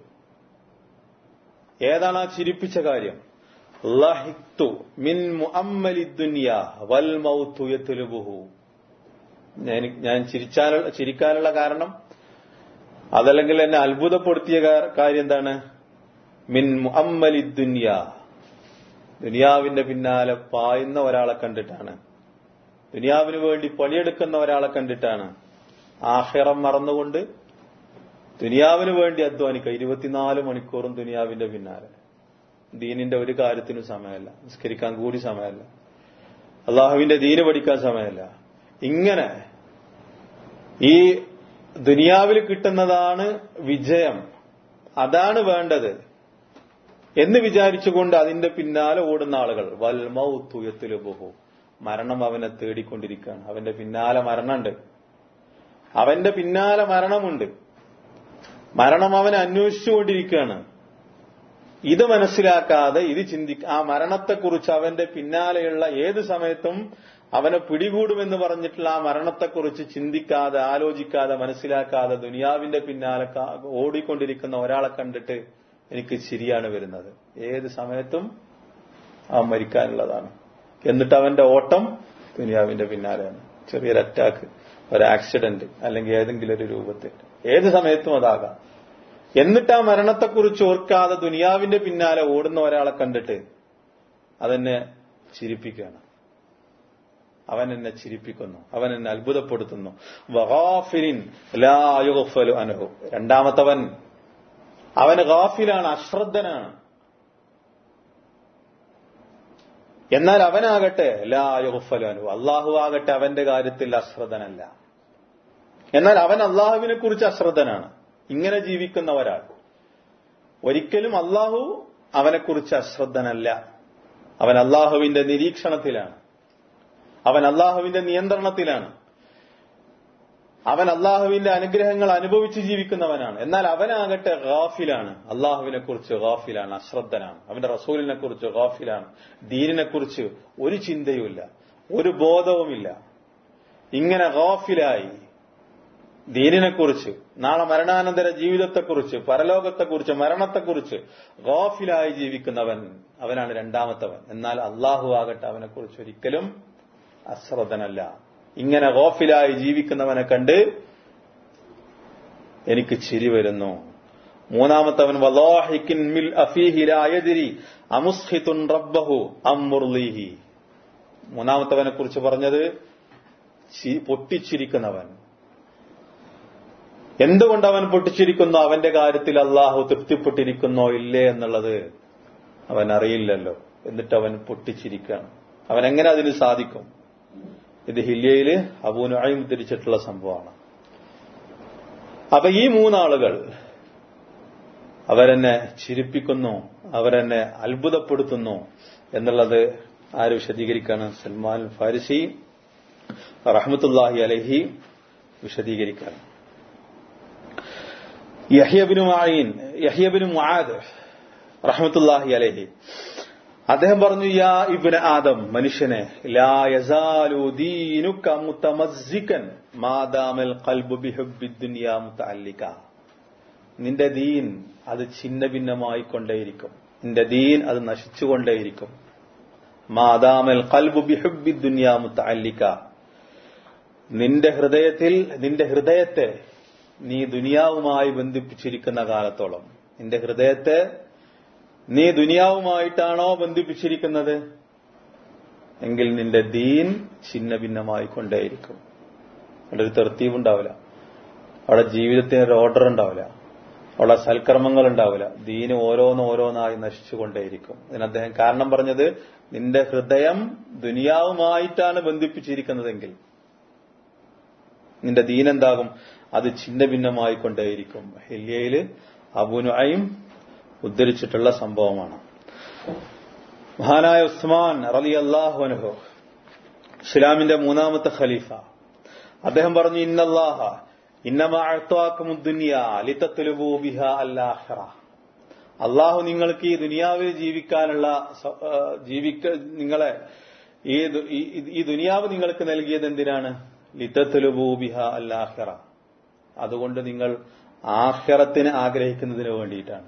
ഏതാണ് ആ ചിരിപ്പിച്ച കാര്യം? ലഹിഖ്തു മിൻ മുഅമ്മലിദ് ദുനിയ വൽ മൗതു യത്ലുബുഹു. ഞാൻ ചിരിച്ചാനുള്ള ചിരിക്കാനുള്ള കാരണം, അതല്ലെങ്കിൽ എന്നെ അത്ഭുതപ്പെടുത്തിയ കാര്യം എന്താണ്? മിൻ മുഅമ്മലിദ് ദുനിയ, ദുനിയാവിന്റെ പിന്നാലെ പായുന്ന ഒരാളെ കണ്ടിട്ടാണ്, ദുനിയാവിന് വേണ്ടി പണിയെടുക്കുന്ന ഒരാളെ കണ്ടിട്ടാണ്. ആഖിറം മറന്നുകൊണ്ട് ദുനിയാവിന് വേണ്ടി അധ്വാനിക്കുക, ഇരുപത്തിനാല് മണിക്കൂറും ദുനിയാവിന്റെ പിന്നാലെ. ദീനിന്റെ ഒരു കാര്യത്തിനും സമയമല്ല, നിസ്കരിക്കാൻ കൂടി സമയമല്ല, അള്ളാഹുവിന്റെ ദീന് പഠിക്കാൻ സമയമല്ല. ഇങ്ങനെ ഈ ദുനിയാവിൽ കിട്ടുന്നതാണ് വിജയം, അതാണ് വേണ്ടത് എന്ന് വിചാരിച്ചുകൊണ്ട് അതിന്റെ പിന്നാലെ ഓടുന്ന ആളുകൾ. വൽ മൗതു യത്ലുബുഹു, മരണം അവനെ തേടിക്കൊണ്ടിരിക്കുകയാണ്. അവന്റെ പിന്നാലെ മരണമുണ്ട്, അവന്റെ പിന്നാലെ മരണമുണ്ട്, മരണം അവനെ അന്വേഷിച്ചുകൊണ്ടിരിക്കുകയാണ്. ഇത് മനസ്സിലാക്കാതെ, ഇത് ചിന്തി ആ മരണത്തെക്കുറിച്ച് അവന്റെ പിന്നാലെയുള്ള ഏത് സമയത്തും അവനെ പിടികൂടുമെന്ന് പറഞ്ഞിട്ടുള്ള ആ മരണത്തെക്കുറിച്ച് ചിന്തിക്കാതെ, ആലോചിക്കാതെ, മനസ്സിലാക്കാതെ ദുനിയാവിന്റെ പിന്നാലെ ഓടിക്കൊണ്ടിരിക്കുന്ന ഒരാളെ കണ്ടിട്ട് എനിക്ക് ചിരിയാണ് വരുന്നത്. ഏത് സമയത്തും അവൻ മരിക്കാനുള്ളതാണ്, എന്നിട്ട് അവന്റെ ഓട്ടം ദുനിയാവിന്റെ പിന്നാലെയാണ്. ചെറിയൊരു അറ്റാക്ക്, ഒരു ആക്സിഡന്റ്, അല്ലെങ്കിൽ ഏതെങ്കിലും ഒരു രൂപത്തിൽ ഏത് സമയത്തും അതാകാം. എന്നിട്ട് ആ മരണത്തെക്കുറിച്ച് ഓർക്കാതെ ദുനിയാവിന്റെ പിന്നാലെ ഓടുന്ന ഒരാളെ കണ്ടിട്ട് അതെന്നെ ചിരിപ്പിക്കുകയാണ്. അവൻ എന്നെ ചിരിപ്പിക്കുന്നു, അവൻ എന്നെ അത്ഭുതപ്പെടുത്തുന്നു. വഗാഫിരിൻ ലാ യുഗ്ഫലു അൻഹു. രണ്ടാമത്തവൻ അവൻ ഗാഫിലാണ്, അശ്രദ്ധനാണ്. എന്നാൽ അവനാകട്ടെ ലാ യുഗ്ഫലു അൻഹു, അള്ളാഹു ആകട്ടെ അവന്റെ കാര്യത്തിൽ അശ്രദ്ധനല്ല. എന്നാൽ അവൻ അള്ളാഹുവിനെ കുറിച്ച് അശ്രദ്ധനാണ്. ഇങ്ങനെ ജീവിക്കുന്ന ഒരാൾ ഒരിക്കലും അള്ളാഹു അവനെക്കുറിച്ച് അശ്രദ്ധനല്ല. അവൻ അള്ളാഹുവിന്റെ നിരീക്ഷണത്തിലാണ്, അവൻ അള്ളാഹുവിന്റെ നിയന്ത്രണത്തിലാണ്, അവൻ അള്ളാഹുവിന്റെ അനുഗ്രഹങ്ങൾ അനുഭവിച്ച് ജീവിക്കുന്നവനാണ്. എന്നാൽ അവനാകട്ടെ ഗാഫിലാണ്, അള്ളാഹുവിനെ കുറിച്ച് ഗാഫിലാണ്, അശ്രദ്ധനാണ്. അവന്റെ റസൂലിനെ കുറിച്ച് ഗാഫിലാണ്. ദീനിനെ കുറിച്ച് ഒരു ചിന്തയുമില്ല, ഒരു ബോധവുമില്ല. ഇങ്ങനെ ഗാഫിലായി ദീനിനെക്കുറിച്ച്, നാളെ മരണാനന്തര ജീവിതത്തെക്കുറിച്ച്, പരലോകത്തെക്കുറിച്ച്, മരണത്തെക്കുറിച്ച് ഗാഫിലായി ജീവിക്കുന്നവൻ അവനാണ് രണ്ടാമത്തവൻ. എന്നാൽ അള്ളാഹു ആകട്ടെ അവനെക്കുറിച്ച് ഒരിക്കലും അശ്രദ്ധനല്ല. ഇങ്ങനെ ഗാഫിലായി ജീവിക്കുന്നവനെ കണ്ട് എനിക്ക് ചിരി വരുന്നു. മൂന്നാമത്തവൻ വലാഹിക്കിൻ മിൽ അഫീഹി ലാ യദ്രി അമുസ്ഖിതുൻ റബ്ബഹു അം മുർളിഹി. മൂന്നാമത്തവനെ കുറിച്ച് പറഞ്ഞത് പൊട്ടിച്ചിരിക്കുന്നവൻ. എന്തുകൊണ്ട് അവൻ പൊട്ടിച്ചിരിക്കുന്നു? അവന്റെ കാര്യത്തിൽ അള്ളാഹു തൃപ്തിപ്പെട്ടിരിക്കുന്നോ ഇല്ലേ എന്നുള്ളത് അവൻ അറിയില്ലല്ലോ. എന്നിട്ട് അവൻ പൊട്ടിച്ചിരിക്കുകയാണ്. അവൻ എങ്ങനെ അതിന് സാധിക്കും? ഇത് ഹില്യയില് അബൂ നുഐം ഉദ്ധരിച്ചിട്ടുള്ള സംഭവമാണ്. അപ്പൊ ഈ മൂന്നാളുകൾ അവരെന്നെ ചിരിപ്പിക്കുന്നു, അവരെന്നെ അത്ഭുതപ്പെടുത്തുന്നു എന്നുള്ളത് ആര് വിശദീകരിക്കാണ്? സൽമാൻ ഫാരിസി റഹ്മത്തുള്ളാഹി അലൈഹി വിശദീകരിക്കാണ്. Yahya bin Maeen Yahya bin Muadh റഹ്മത്തുള്ളാഹി അലൈഹി അദ്ദേഹം പറഞ്ഞു, യാ ഇബ്ന ആദം, മനുഷ്യനെ, ലാ യസാലു ദീനുക മുതമസ്സികൻ മാദാമൽ ഖൽബു ബിഹുബ്ബിദ് ദുനിയാ മുതഅല്ലിക. നിന്റെ ദീൻ അത് ഛിന്ന ഭിന്നമായി കൊണ്ടേയിരിക്കും, നിന്റെ ദീൻ അത് നശിച്ചുകൊണ്ടേയിരിക്കും. മാദാമൽ ഖൽബു ബിഹുബ്ബിദ് ദുനിയാ മുതഅല്ലിക, നിന്റെ ഹൃദയത്തിൽ നിന്റെ ഹൃദയത്തെ നീ ദുനിയാവുമായി ബന്ധിപ്പിച്ചിരിക്കുന്ന കാലത്തോളം, നിന്റെ ഹൃദയത്തെ നീ ദുനിയാവുമായിട്ടാണോ ബന്ധിപ്പിച്ചിരിക്കുന്നത് എങ്കിൽ നിന്റെ ദീൻ ഛിന്ന ഭിന്നമായി കൊണ്ടേയിരിക്കും. അവിടെ ഒരു തെർത്തീവ് ഉണ്ടാവില്ല, അവിടെ ജീവിതത്തിന് ഒരു ഓർഡർ ഉണ്ടാവില്ല, അവിടെ സൽക്കർമ്മങ്ങൾ ഉണ്ടാവില്ല. ദീന് ഓരോന്ന് ഓരോന്നായി നശിച്ചുകൊണ്ടേയിരിക്കും. അതിന് അദ്ദേഹം കാരണം പറഞ്ഞത്, നിന്റെ ഹൃദയം ദുനിയാവുമായിട്ടാണ് ബന്ധിപ്പിച്ചിരിക്കുന്നതെങ്കിൽ നിന്റെ ദീൻ എന്താകും? അത് ഛിന്ന ഭിന്നമായി കൊണ്ടേയിരിക്കും. ഹില്യയില് അബൂ നുഐം ഉദ്ധരിച്ചിട്ടുള്ള സംഭവമാണ്. മഹാനായ ഉസ്മാൻ റളിയല്ലാഹു അൻഹു, ഇസ്ലാമിന്റെ മൂന്നാമത്തെ ഖലീഫ, അദ്ദേഹം പറഞ്ഞു, ഇന്നല്ലാഹ ഇന്നമാ അഅ്താകുമുദ് ദുനിയാ ലിതത്ലുബൂ ബിഹാ അൽ-ആഖിറ. അല്ലാഹു നിങ്ങൾക്ക് ഈ ദുനിയാവിൽ ജീവിക്കാനുള്ള ജീവിക്ക നിങ്ങളെ ഈ ദുനിയാവ് നിങ്ങൾക്ക് നൽകിയത് എന്തിനാണ്? ലിതത്ലുബൂ ബിഹാ അൽ-ആഖിറ. അതുകൊണ്ട് നിങ്ങൾ ആഖിറത്തിനെ ആഗ്രഹിക്കുന്നതിന് വേണ്ടിയിട്ടാണ്.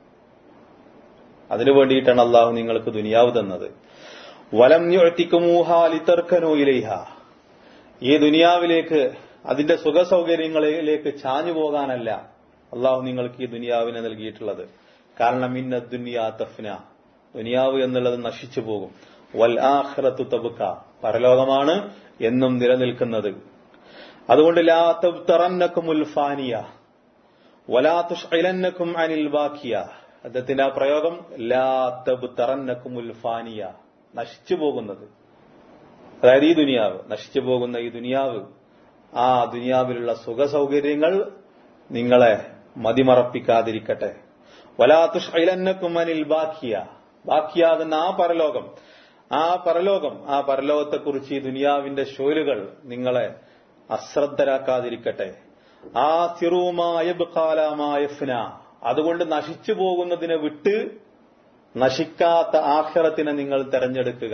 അതിനു വേണ്ടിയിട്ടാണ് അള്ളാഹു നിങ്ങൾക്ക് ദുനിയാവ് തന്നത്. വലം യുഅ്തികുമൂഹാ ലിതർകനൂ ഇലൈഹാ. ഈ ദുനിയാവിലേക്ക്, അതിന്റെ സുഖ സൗകര്യങ്ങളിലേക്ക് ചാഞ്ഞു പോകാനല്ല അള്ളാഹു നിങ്ങൾക്ക് ഈ ദുനിയാവിനെ നൽകിയിട്ടുള്ളത്. കാരണം ഇന്ന ദുനിയാ തഫ്ന, ദുനിയാവ് എന്നുള്ളത് നശിച്ചു പോകും. വൽ ആഖിറത്തു തബ്ക, പരലോകമാണ് എന്നും നിലനിൽക്കുന്നത്. അതുകൊണ്ട് ലാ തബ്തറന്നകുമുൽ ഫാനിയ വലാ തുശ്ഇലന്നകും അനിൽ ബാക്കിയ. അദ്ദേഹത്തിന്റെ ആ പ്രയോഗം ലാ തബ്തറന്നകുമുൽ ഫാനിയ, നശിച്ചു പോകുന്നത്, അതായത് ഈ ദുനിയാവ്, നശിച്ചു പോകുന്ന ഈ ദുനിയാവ്, ആ ദുനിയാവിലുള്ള സുഖ സൗകര്യങ്ങൾ നിങ്ങളെ മതിമറപ്പിക്കാതിരിക്കട്ടെ. വലാ തുശ്ഇലന്നകും അനിൽ ബാക്കിയ, ബാക്കിയാകുന്ന ആ പരലോകം, ആ പരലോകം ആ പരലോകത്തെക്കുറിച്ച് ഈ ദുനിയാവിന്റെ ശോലുകൾ നിങ്ങളെ അശ്രദ്ധരാക്കാതിരിക്കട്ടെ. ആ സിറൂമായബ്ഖാലമായഫ്ന, അതുകൊണ്ട് നശിച്ചു പോകുന്നതിനെ വിട്ട് നശിക്കാത്ത ആഖിറത്തിനെ നിങ്ങൾ തെരഞ്ഞെടുക്കുക.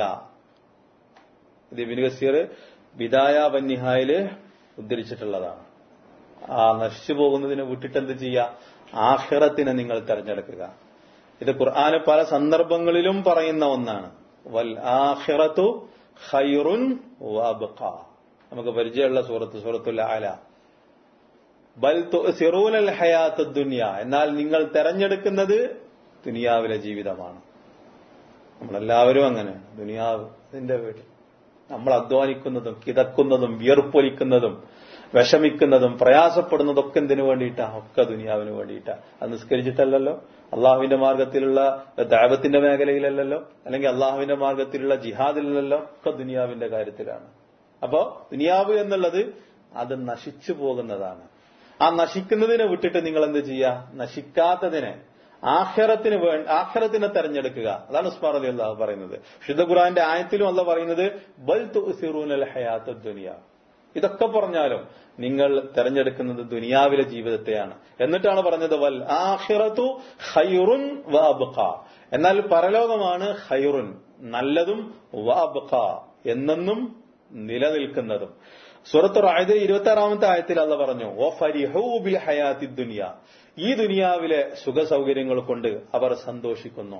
ഇത് ഇബ്നു കസീർ ബിദായ വന്നിഹായില് ഉദ്ധരിച്ചിട്ടുള്ളതാണ്. ആ നശിച്ചു പോകുന്നതിനെ വിട്ടിട്ട് എന്ത് ചെയ്യുക? ആഖിറത്തിനെ നിങ്ങൾ തെരഞ്ഞെടുക്കുക. ഇത് ഖുർആന് പല സന്ദർഭങ്ങളിലും പറയുന്ന ഒന്നാണ്. വൽ ആഖിറതു ഖൈറുൻ വഅബ്ഖ. നമുക്ക് പരിചയമുള്ള സൂറത്ത് സൂറത്തുൽ അഅല. ബൽ തുസിറൂനൽ ഹയാത്തദ് ദുനിയ, എന്നാൽ നിങ്ങൾ തെരഞ്ഞെടുക്കുന്നത് ദുനിയാവിലെ ജീവിതമാണ്. നമ്മളെല്ലാവരും അങ്ങനെ, ദുനിയാവ് ഇതിന്റെ വീട്ടിൽ നമ്മൾ അധ്വാനിക്കുന്നതും കിതക്കുന്നതും വിയർപ്പൊലിക്കുന്നതും വിഷമിക്കുന്നതും പ്രയാസപ്പെടുന്നതൊക്കെ എന്തിനു വേണ്ടിയിട്ടാ? ഒക്കെ ദുനിയാവിന് വേണ്ടിയിട്ടാ. അത് നിസ്കരിച്ചിട്ടല്ലല്ലോ, അള്ളാഹുവിന്റെ മാർഗത്തിലുള്ള ദഅവത്തിന്റെ മേഖലയിലല്ലല്ലോ, അല്ലെങ്കിൽ അള്ളാഹുവിന്റെ മാർഗത്തിലുള്ള ജിഹാദിലല്ലോ, ഒക്കെ ദുനിയാവിന്റെ കാര്യത്തിലാണ്. അപ്പോ ദുനിയാവ് എന്നുള്ളത് അത് നശിച്ചു പോകുന്നതാണ്. ആ നശിക്കുന്നതിനെ വിട്ടിട്ട് നിങ്ങൾ എന്ത് ചെയ്യുക? നശിക്കാത്തതിനെ, ആഖിറത്തിന് വേണ്ടി ആഖിറത്തിനെ തെരഞ്ഞെടുക്കുക. അതാണ് ഉസ്മാൻ റളിയല്ലാഹു അൻഹു പറയുന്നത്. ശുദ്ധ ഖുർആന്റെ ആയത്തിലും അല്ലാഹു പറയുന്നത് ബൽ തുസിറൂനൽ ഹയാത്തദ് ദുനിയ. ഇതൊക്കെ പറഞ്ഞാലും നിങ്ങൾ തെരഞ്ഞെടുക്കുന്നത് ദുനിയാവിലെ ജീവിതത്തെയാണ്. എന്നിട്ടാണ് പറഞ്ഞത് വൽ ആഖിറതു ഖൈറുൻ വഅബ്ഖ. എന്നാൽ പരലോകമാണ് ഖൈറുൻ, നല്ലതും, വഅബ്ഖ, എന്നെന്നും നിലനിൽക്കുന്നതും. സൂറത്ത് റഅദ് ഇരുപത്തി ആറാമത്തെ ആയത്തിൽ അല്ലാഹു പറഞ്ഞു വഫരിഹൂ ബിൽ ഹയാത്തിദ് ദുനിയ. ഈ ദുനിയാവിലെ സുഖ സൗകര്യങ്ങൾ കൊണ്ട് അവർ സന്തോഷിക്കുന്നു.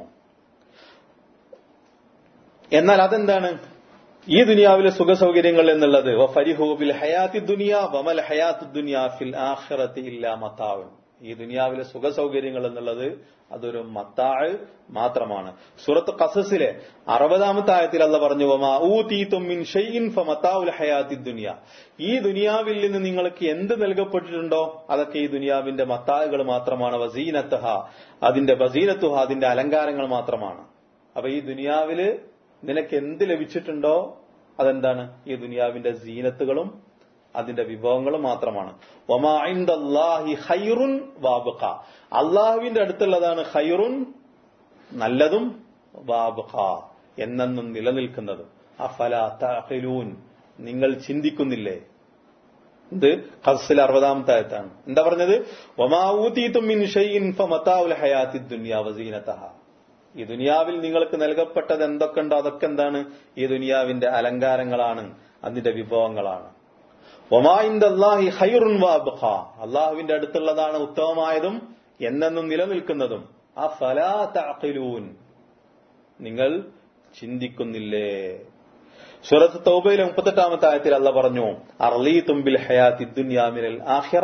എന്നാൽ അതെന്താണ് ഈ ദുനിയാവിലെ സുഖ സൗകര്യങ്ങൾ എന്നുള്ളത്? വഫരിഹൂ ബിൽ ഹയാത്തിദ് ദുനിയ വമൽ ഹയാത്തുദ് ദുനിയ ഫിൽ ആഖിറതി ഇല്ലാ മതാഉൻ. ഈ ദുനിയാവിലെ സുഖ സൗകര്യങ്ങൾ എന്നുള്ളത് അതൊരു മത്താഴ് മാത്രമാണ്. സൂറത്ത് ഖസസിലെ അറുപതാമത്തെ ആയത്തിൽ അല്ലാഹു പറഞ്ഞു വമാ ഊതീതും മിൻ ഷൈഇൻ ഫമതാഉൽ ഹയാത്തിദ് ദുനിയ. ഈ ദുനിയാവിൽ നിന്ന് നിങ്ങൾക്ക് എന്ത് നൽകപ്പെട്ടിട്ടുണ്ടോ അതൊക്കെ ഈ ദുനിയാവിന്റെ മത്താഴുകൾ മാത്രമാണ്. വസീനത്തുഹ, അതിന്റെ വസീനത്തുഹ, അതിന്റെ അലങ്കാരങ്ങൾ മാത്രമാണ്. അപ്പൊ ഈ ദുനിയാവില് നിനക്ക് എന്ത് ലഭിച്ചിട്ടുണ്ടോ അതെന്താണ്? ഈ ദുനിയാവിന്റെ സീനത്തുകളും അതിന്റെ വിഭവങ്ങളും മാത്രമാണ്. വമാ ഇൻദല്ലാഹി ഖൈറുൻ വഅബ്ഖ. അല്ലാഹുവിന്റെ അടുത്തുള്ളതാണ് ഖൈറുൻ, നല്ലതും, വഅബ്ഖ, എന്നെന്നും നിലനിൽക്കുന്നതും. അഫലാ തഅഖിലൂൻ, നിങ്ങൾ ചിന്തിക്കുന്നില്ലേ? ഇത് ഖസ്സിൽ അറുപതാമത്തെ ആയത്താണ്. എന്താ പറഞ്ഞത്? വമാ ഊതീതും മിൻ ഷൈഇൻ ഫമതാഉൽ ഹയാത്തിദ് ദുനിയ വസീനതഹ. ഈ ദുനിയാവിൽ നിങ്ങൾക്ക് നൽകപ്പെട്ടത് എന്തൊക്കെ ഉണ്ടോ അതൊക്കെ എന്താണ്? ഈ ദുനിയാവിന്റെ അലങ്കാരങ്ങളാണ്, അതിന്റെ വിഭവങ്ങളാണ്. വമാ ഇൻദല്ലാഹി ഖൈറുൻ വഅബ്ഖ. അല്ലാഹുവിന്റെ അടുത്തുള്ളതാണ് ഉത്തമമായതും എന്നെന്നും നിലനിൽക്കുന്നതും. അഫലാ തഅഖിലൂൻ, നിങ്ങൾ ചിന്തിക്കുന്നില്ലേ? സൂറത്ത് തൗബയിലെ മുപ്പത്തെട്ടാമത്തെ ആയത്തിൽ അല്ലാഹു പറഞ്ഞു അർളീതും ബിൽ ഹയാത്തിദ് ദുനിയ മിനൽ ആഖിറ.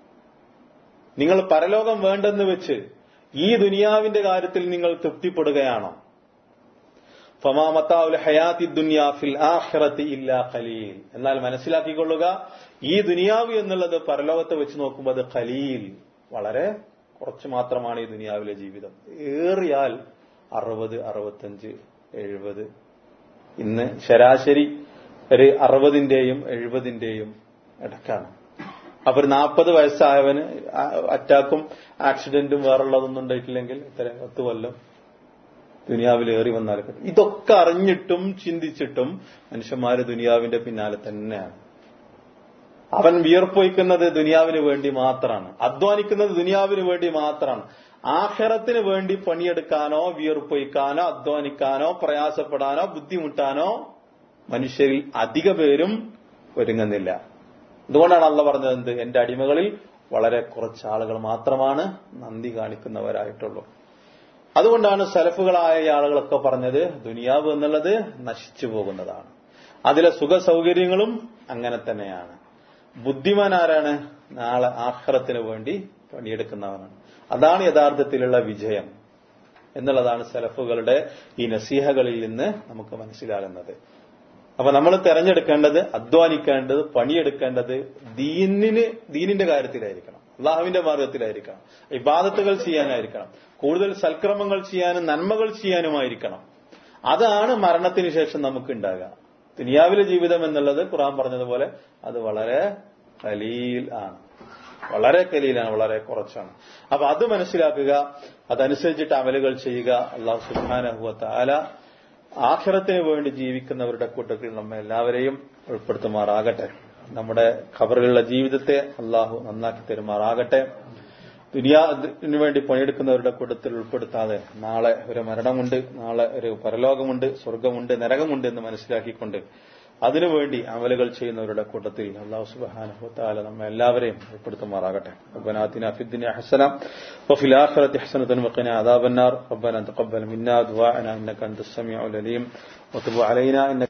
നിങ്ങൾ പരലോകം വേണ്ടെന്ന് വെച്ച് ഈ ദുനിയാവിന്റെ കാര്യത്തിൽ നിങ്ങൾ തൃപ്തിപ്പെടുകയാണോ? ഫമാ മതാഉൽ ഹയാത്തിദ് ദുനിയ ഫിൽ ആഖിറതി ഇല്ലാ ഖലീൽ. എന്നാൽ മനസ്സിലാക്കിക്കൊള്ളുക, ഈ ദുനിയാവ് എന്നുള്ളത് പരലോകത്തെ വെച്ച് നോക്കുമ്പോൾ അത് ഖലീൽ, വളരെ കുറച്ച് മാത്രമാണ് ഈ ദുനിയാവിലെ ജീവിതം. ഏറിയാൽ അറുപത്, അറുപത്തഞ്ച്, എഴുപത്. ഇന്ന് ശരാശരി ഒരു അറുപതിന്റെയും എഴുപതിന്റെയും ഇടക്കാണ്. അപ്പൊ ഒരു നാൽപ്പത് വയസ്സായവന് അറ്റാക്കും ആക്സിഡന്റും വേറുള്ളതൊന്നും ഉണ്ടായിട്ടില്ലെങ്കിൽ ഇത്ര പത്ത് കൊല്ലം ദുനിയാവിൽ ഏറി വന്നാലൊക്കെ. ഇതൊക്കെ അറിഞ്ഞിട്ടും ചിന്തിച്ചിട്ടും മനുഷ്യന്മാര് ദുനിയാവിന്റെ പിന്നാലെ തന്നെയാണ്. അവൻ വിയർപ്പൊയ്ക്കുന്നത് ദുനിയാവിന് വേണ്ടി മാത്രമാണ്, അധ്വാനിക്കുന്നത് ദുനിയാവിന് വേണ്ടി മാത്രമാണ്. ആഖിറത്തിന് വേണ്ടി പണിയെടുക്കാനോ വിയർപ്പൊയ്ക്കാനോ അധ്വാനിക്കാനോ പ്രയാസപ്പെടാനോ ബുദ്ധിമുട്ടാനോ മനുഷ്യരിൽ അധിക പേരും ഒരുങ്ങുന്നില്ല. അതുകൊണ്ടാണ് അല്ലാഹു പറഞ്ഞത് എന്ത്? എന്റെ അടിമകളിൽ വളരെ കുറച്ച് ആളുകൾ മാത്രമാണ് നന്ദി കാണിക്കുന്നവരായിട്ടുള്ളൂ. അതുകൊണ്ടാണ് സലഫുകളായ ആളുകളൊക്കെ പറഞ്ഞത് ദുനിയാവ് എന്നുള്ളത് നശിച്ചു പോകുന്നതാണ്. അതിലെ സുഖ സൗകര്യങ്ങളും അങ്ങനെ തന്നെയാണ്. ബുദ്ധിമാൻ ആരാണ്? നാളെ ആഖിറത്തിന് വേണ്ടി പണിയെടുക്കുന്നവനാണ്. അതാണ് യഥാർത്ഥത്തിലുള്ള വിജയം എന്നുള്ളതാണ് സലഫുകളുടെ ഈ നസീഹകളിൽ നിന്ന് നമുക്ക് മനസ്സിലാകുന്നത്. അപ്പൊ നമ്മൾ തെരഞ്ഞെടുക്കേണ്ടത്, അധ്വാനിക്കേണ്ടത്, പണിയെടുക്കേണ്ടത് ദീനിന് ദീനിന്റെ കാര്യത്തിലായിരിക്കണം, അള്ളാഹുവിന്റെ മാർഗത്തിലായിരിക്കണം, ഇബാദത്തുകൾ ചെയ്യാനായിരിക്കണം, കൂടുതൽ സൽക്രമങ്ങൾ ചെയ്യാനും നന്മകൾ ചെയ്യാനുമായിരിക്കണം. അതാണ് മരണത്തിന് ശേഷം നമുക്ക് ഉണ്ടാകുക. ദുനിയാവിലെ ജീവിതം എന്നുള്ളത് ഖുർആൻ പറഞ്ഞതുപോലെ അത് വളരെ ഖലീൽ ആണ്, വളരെ ഖലീലാണ്, വളരെ കുറച്ചാണ്. അപ്പൊ അത് മനസ്സിലാക്കുക, അതനുസരിച്ചിട്ട് അമലുകൾ ചെയ്യുക. അല്ലാഹു സുബ്ഹാനഹു വ തആല ആഖിറത്തിന് വേണ്ടി ജീവിക്കുന്നവരുടെ കൂട്ടത്തിൽ നമ്മെ എല്ലാവരെയും ഉൾപ്പെടുത്തുമാറാകട്ടെ. നമ്മുടെ ഖബറിലുള്ള ജീവിതത്തെ അള്ളാഹു നന്നാക്കി തരുമാറാകട്ടെ. ദുനിയാവിന് വേണ്ടി പണിയെടുക്കുന്നവരുടെ കൂട്ടത്തിൽ ഉൾപ്പെടുത്താതെ നാളെ ഒരു മരണമുണ്ട്, നാളെ ഒരു പരലോകമുണ്ട്, സ്വർഗമുണ്ട്, നരകമുണ്ട് എന്ന് മനസ്സിലാക്കിക്കൊണ്ട് അതിനുവേണ്ടി അമലുകൾ ചെയ്യുന്നവരുടെ കൂട്ടത്തിൽ അല്ലാഹു സുബ്ഹാനഹു വ തആല നമ്മെ എല്ലാവരെയും ഉൾപ്പെടുത്തുമാറാകട്ടെ. റബ്ബനാ ആതിനാ ഫിദ്ദുനിയ ഹസന വഫിൽ ആഖിറതി ഹസനതൻ വഖിനാ അദാബന്നാർ. റബ്ബനാ തഖബ്ബൽ മിന്നാ ദുആഅനാ ഇന്നക അൻതസ് സമീഉൽ അലീം വതുബ് അലൈനാ.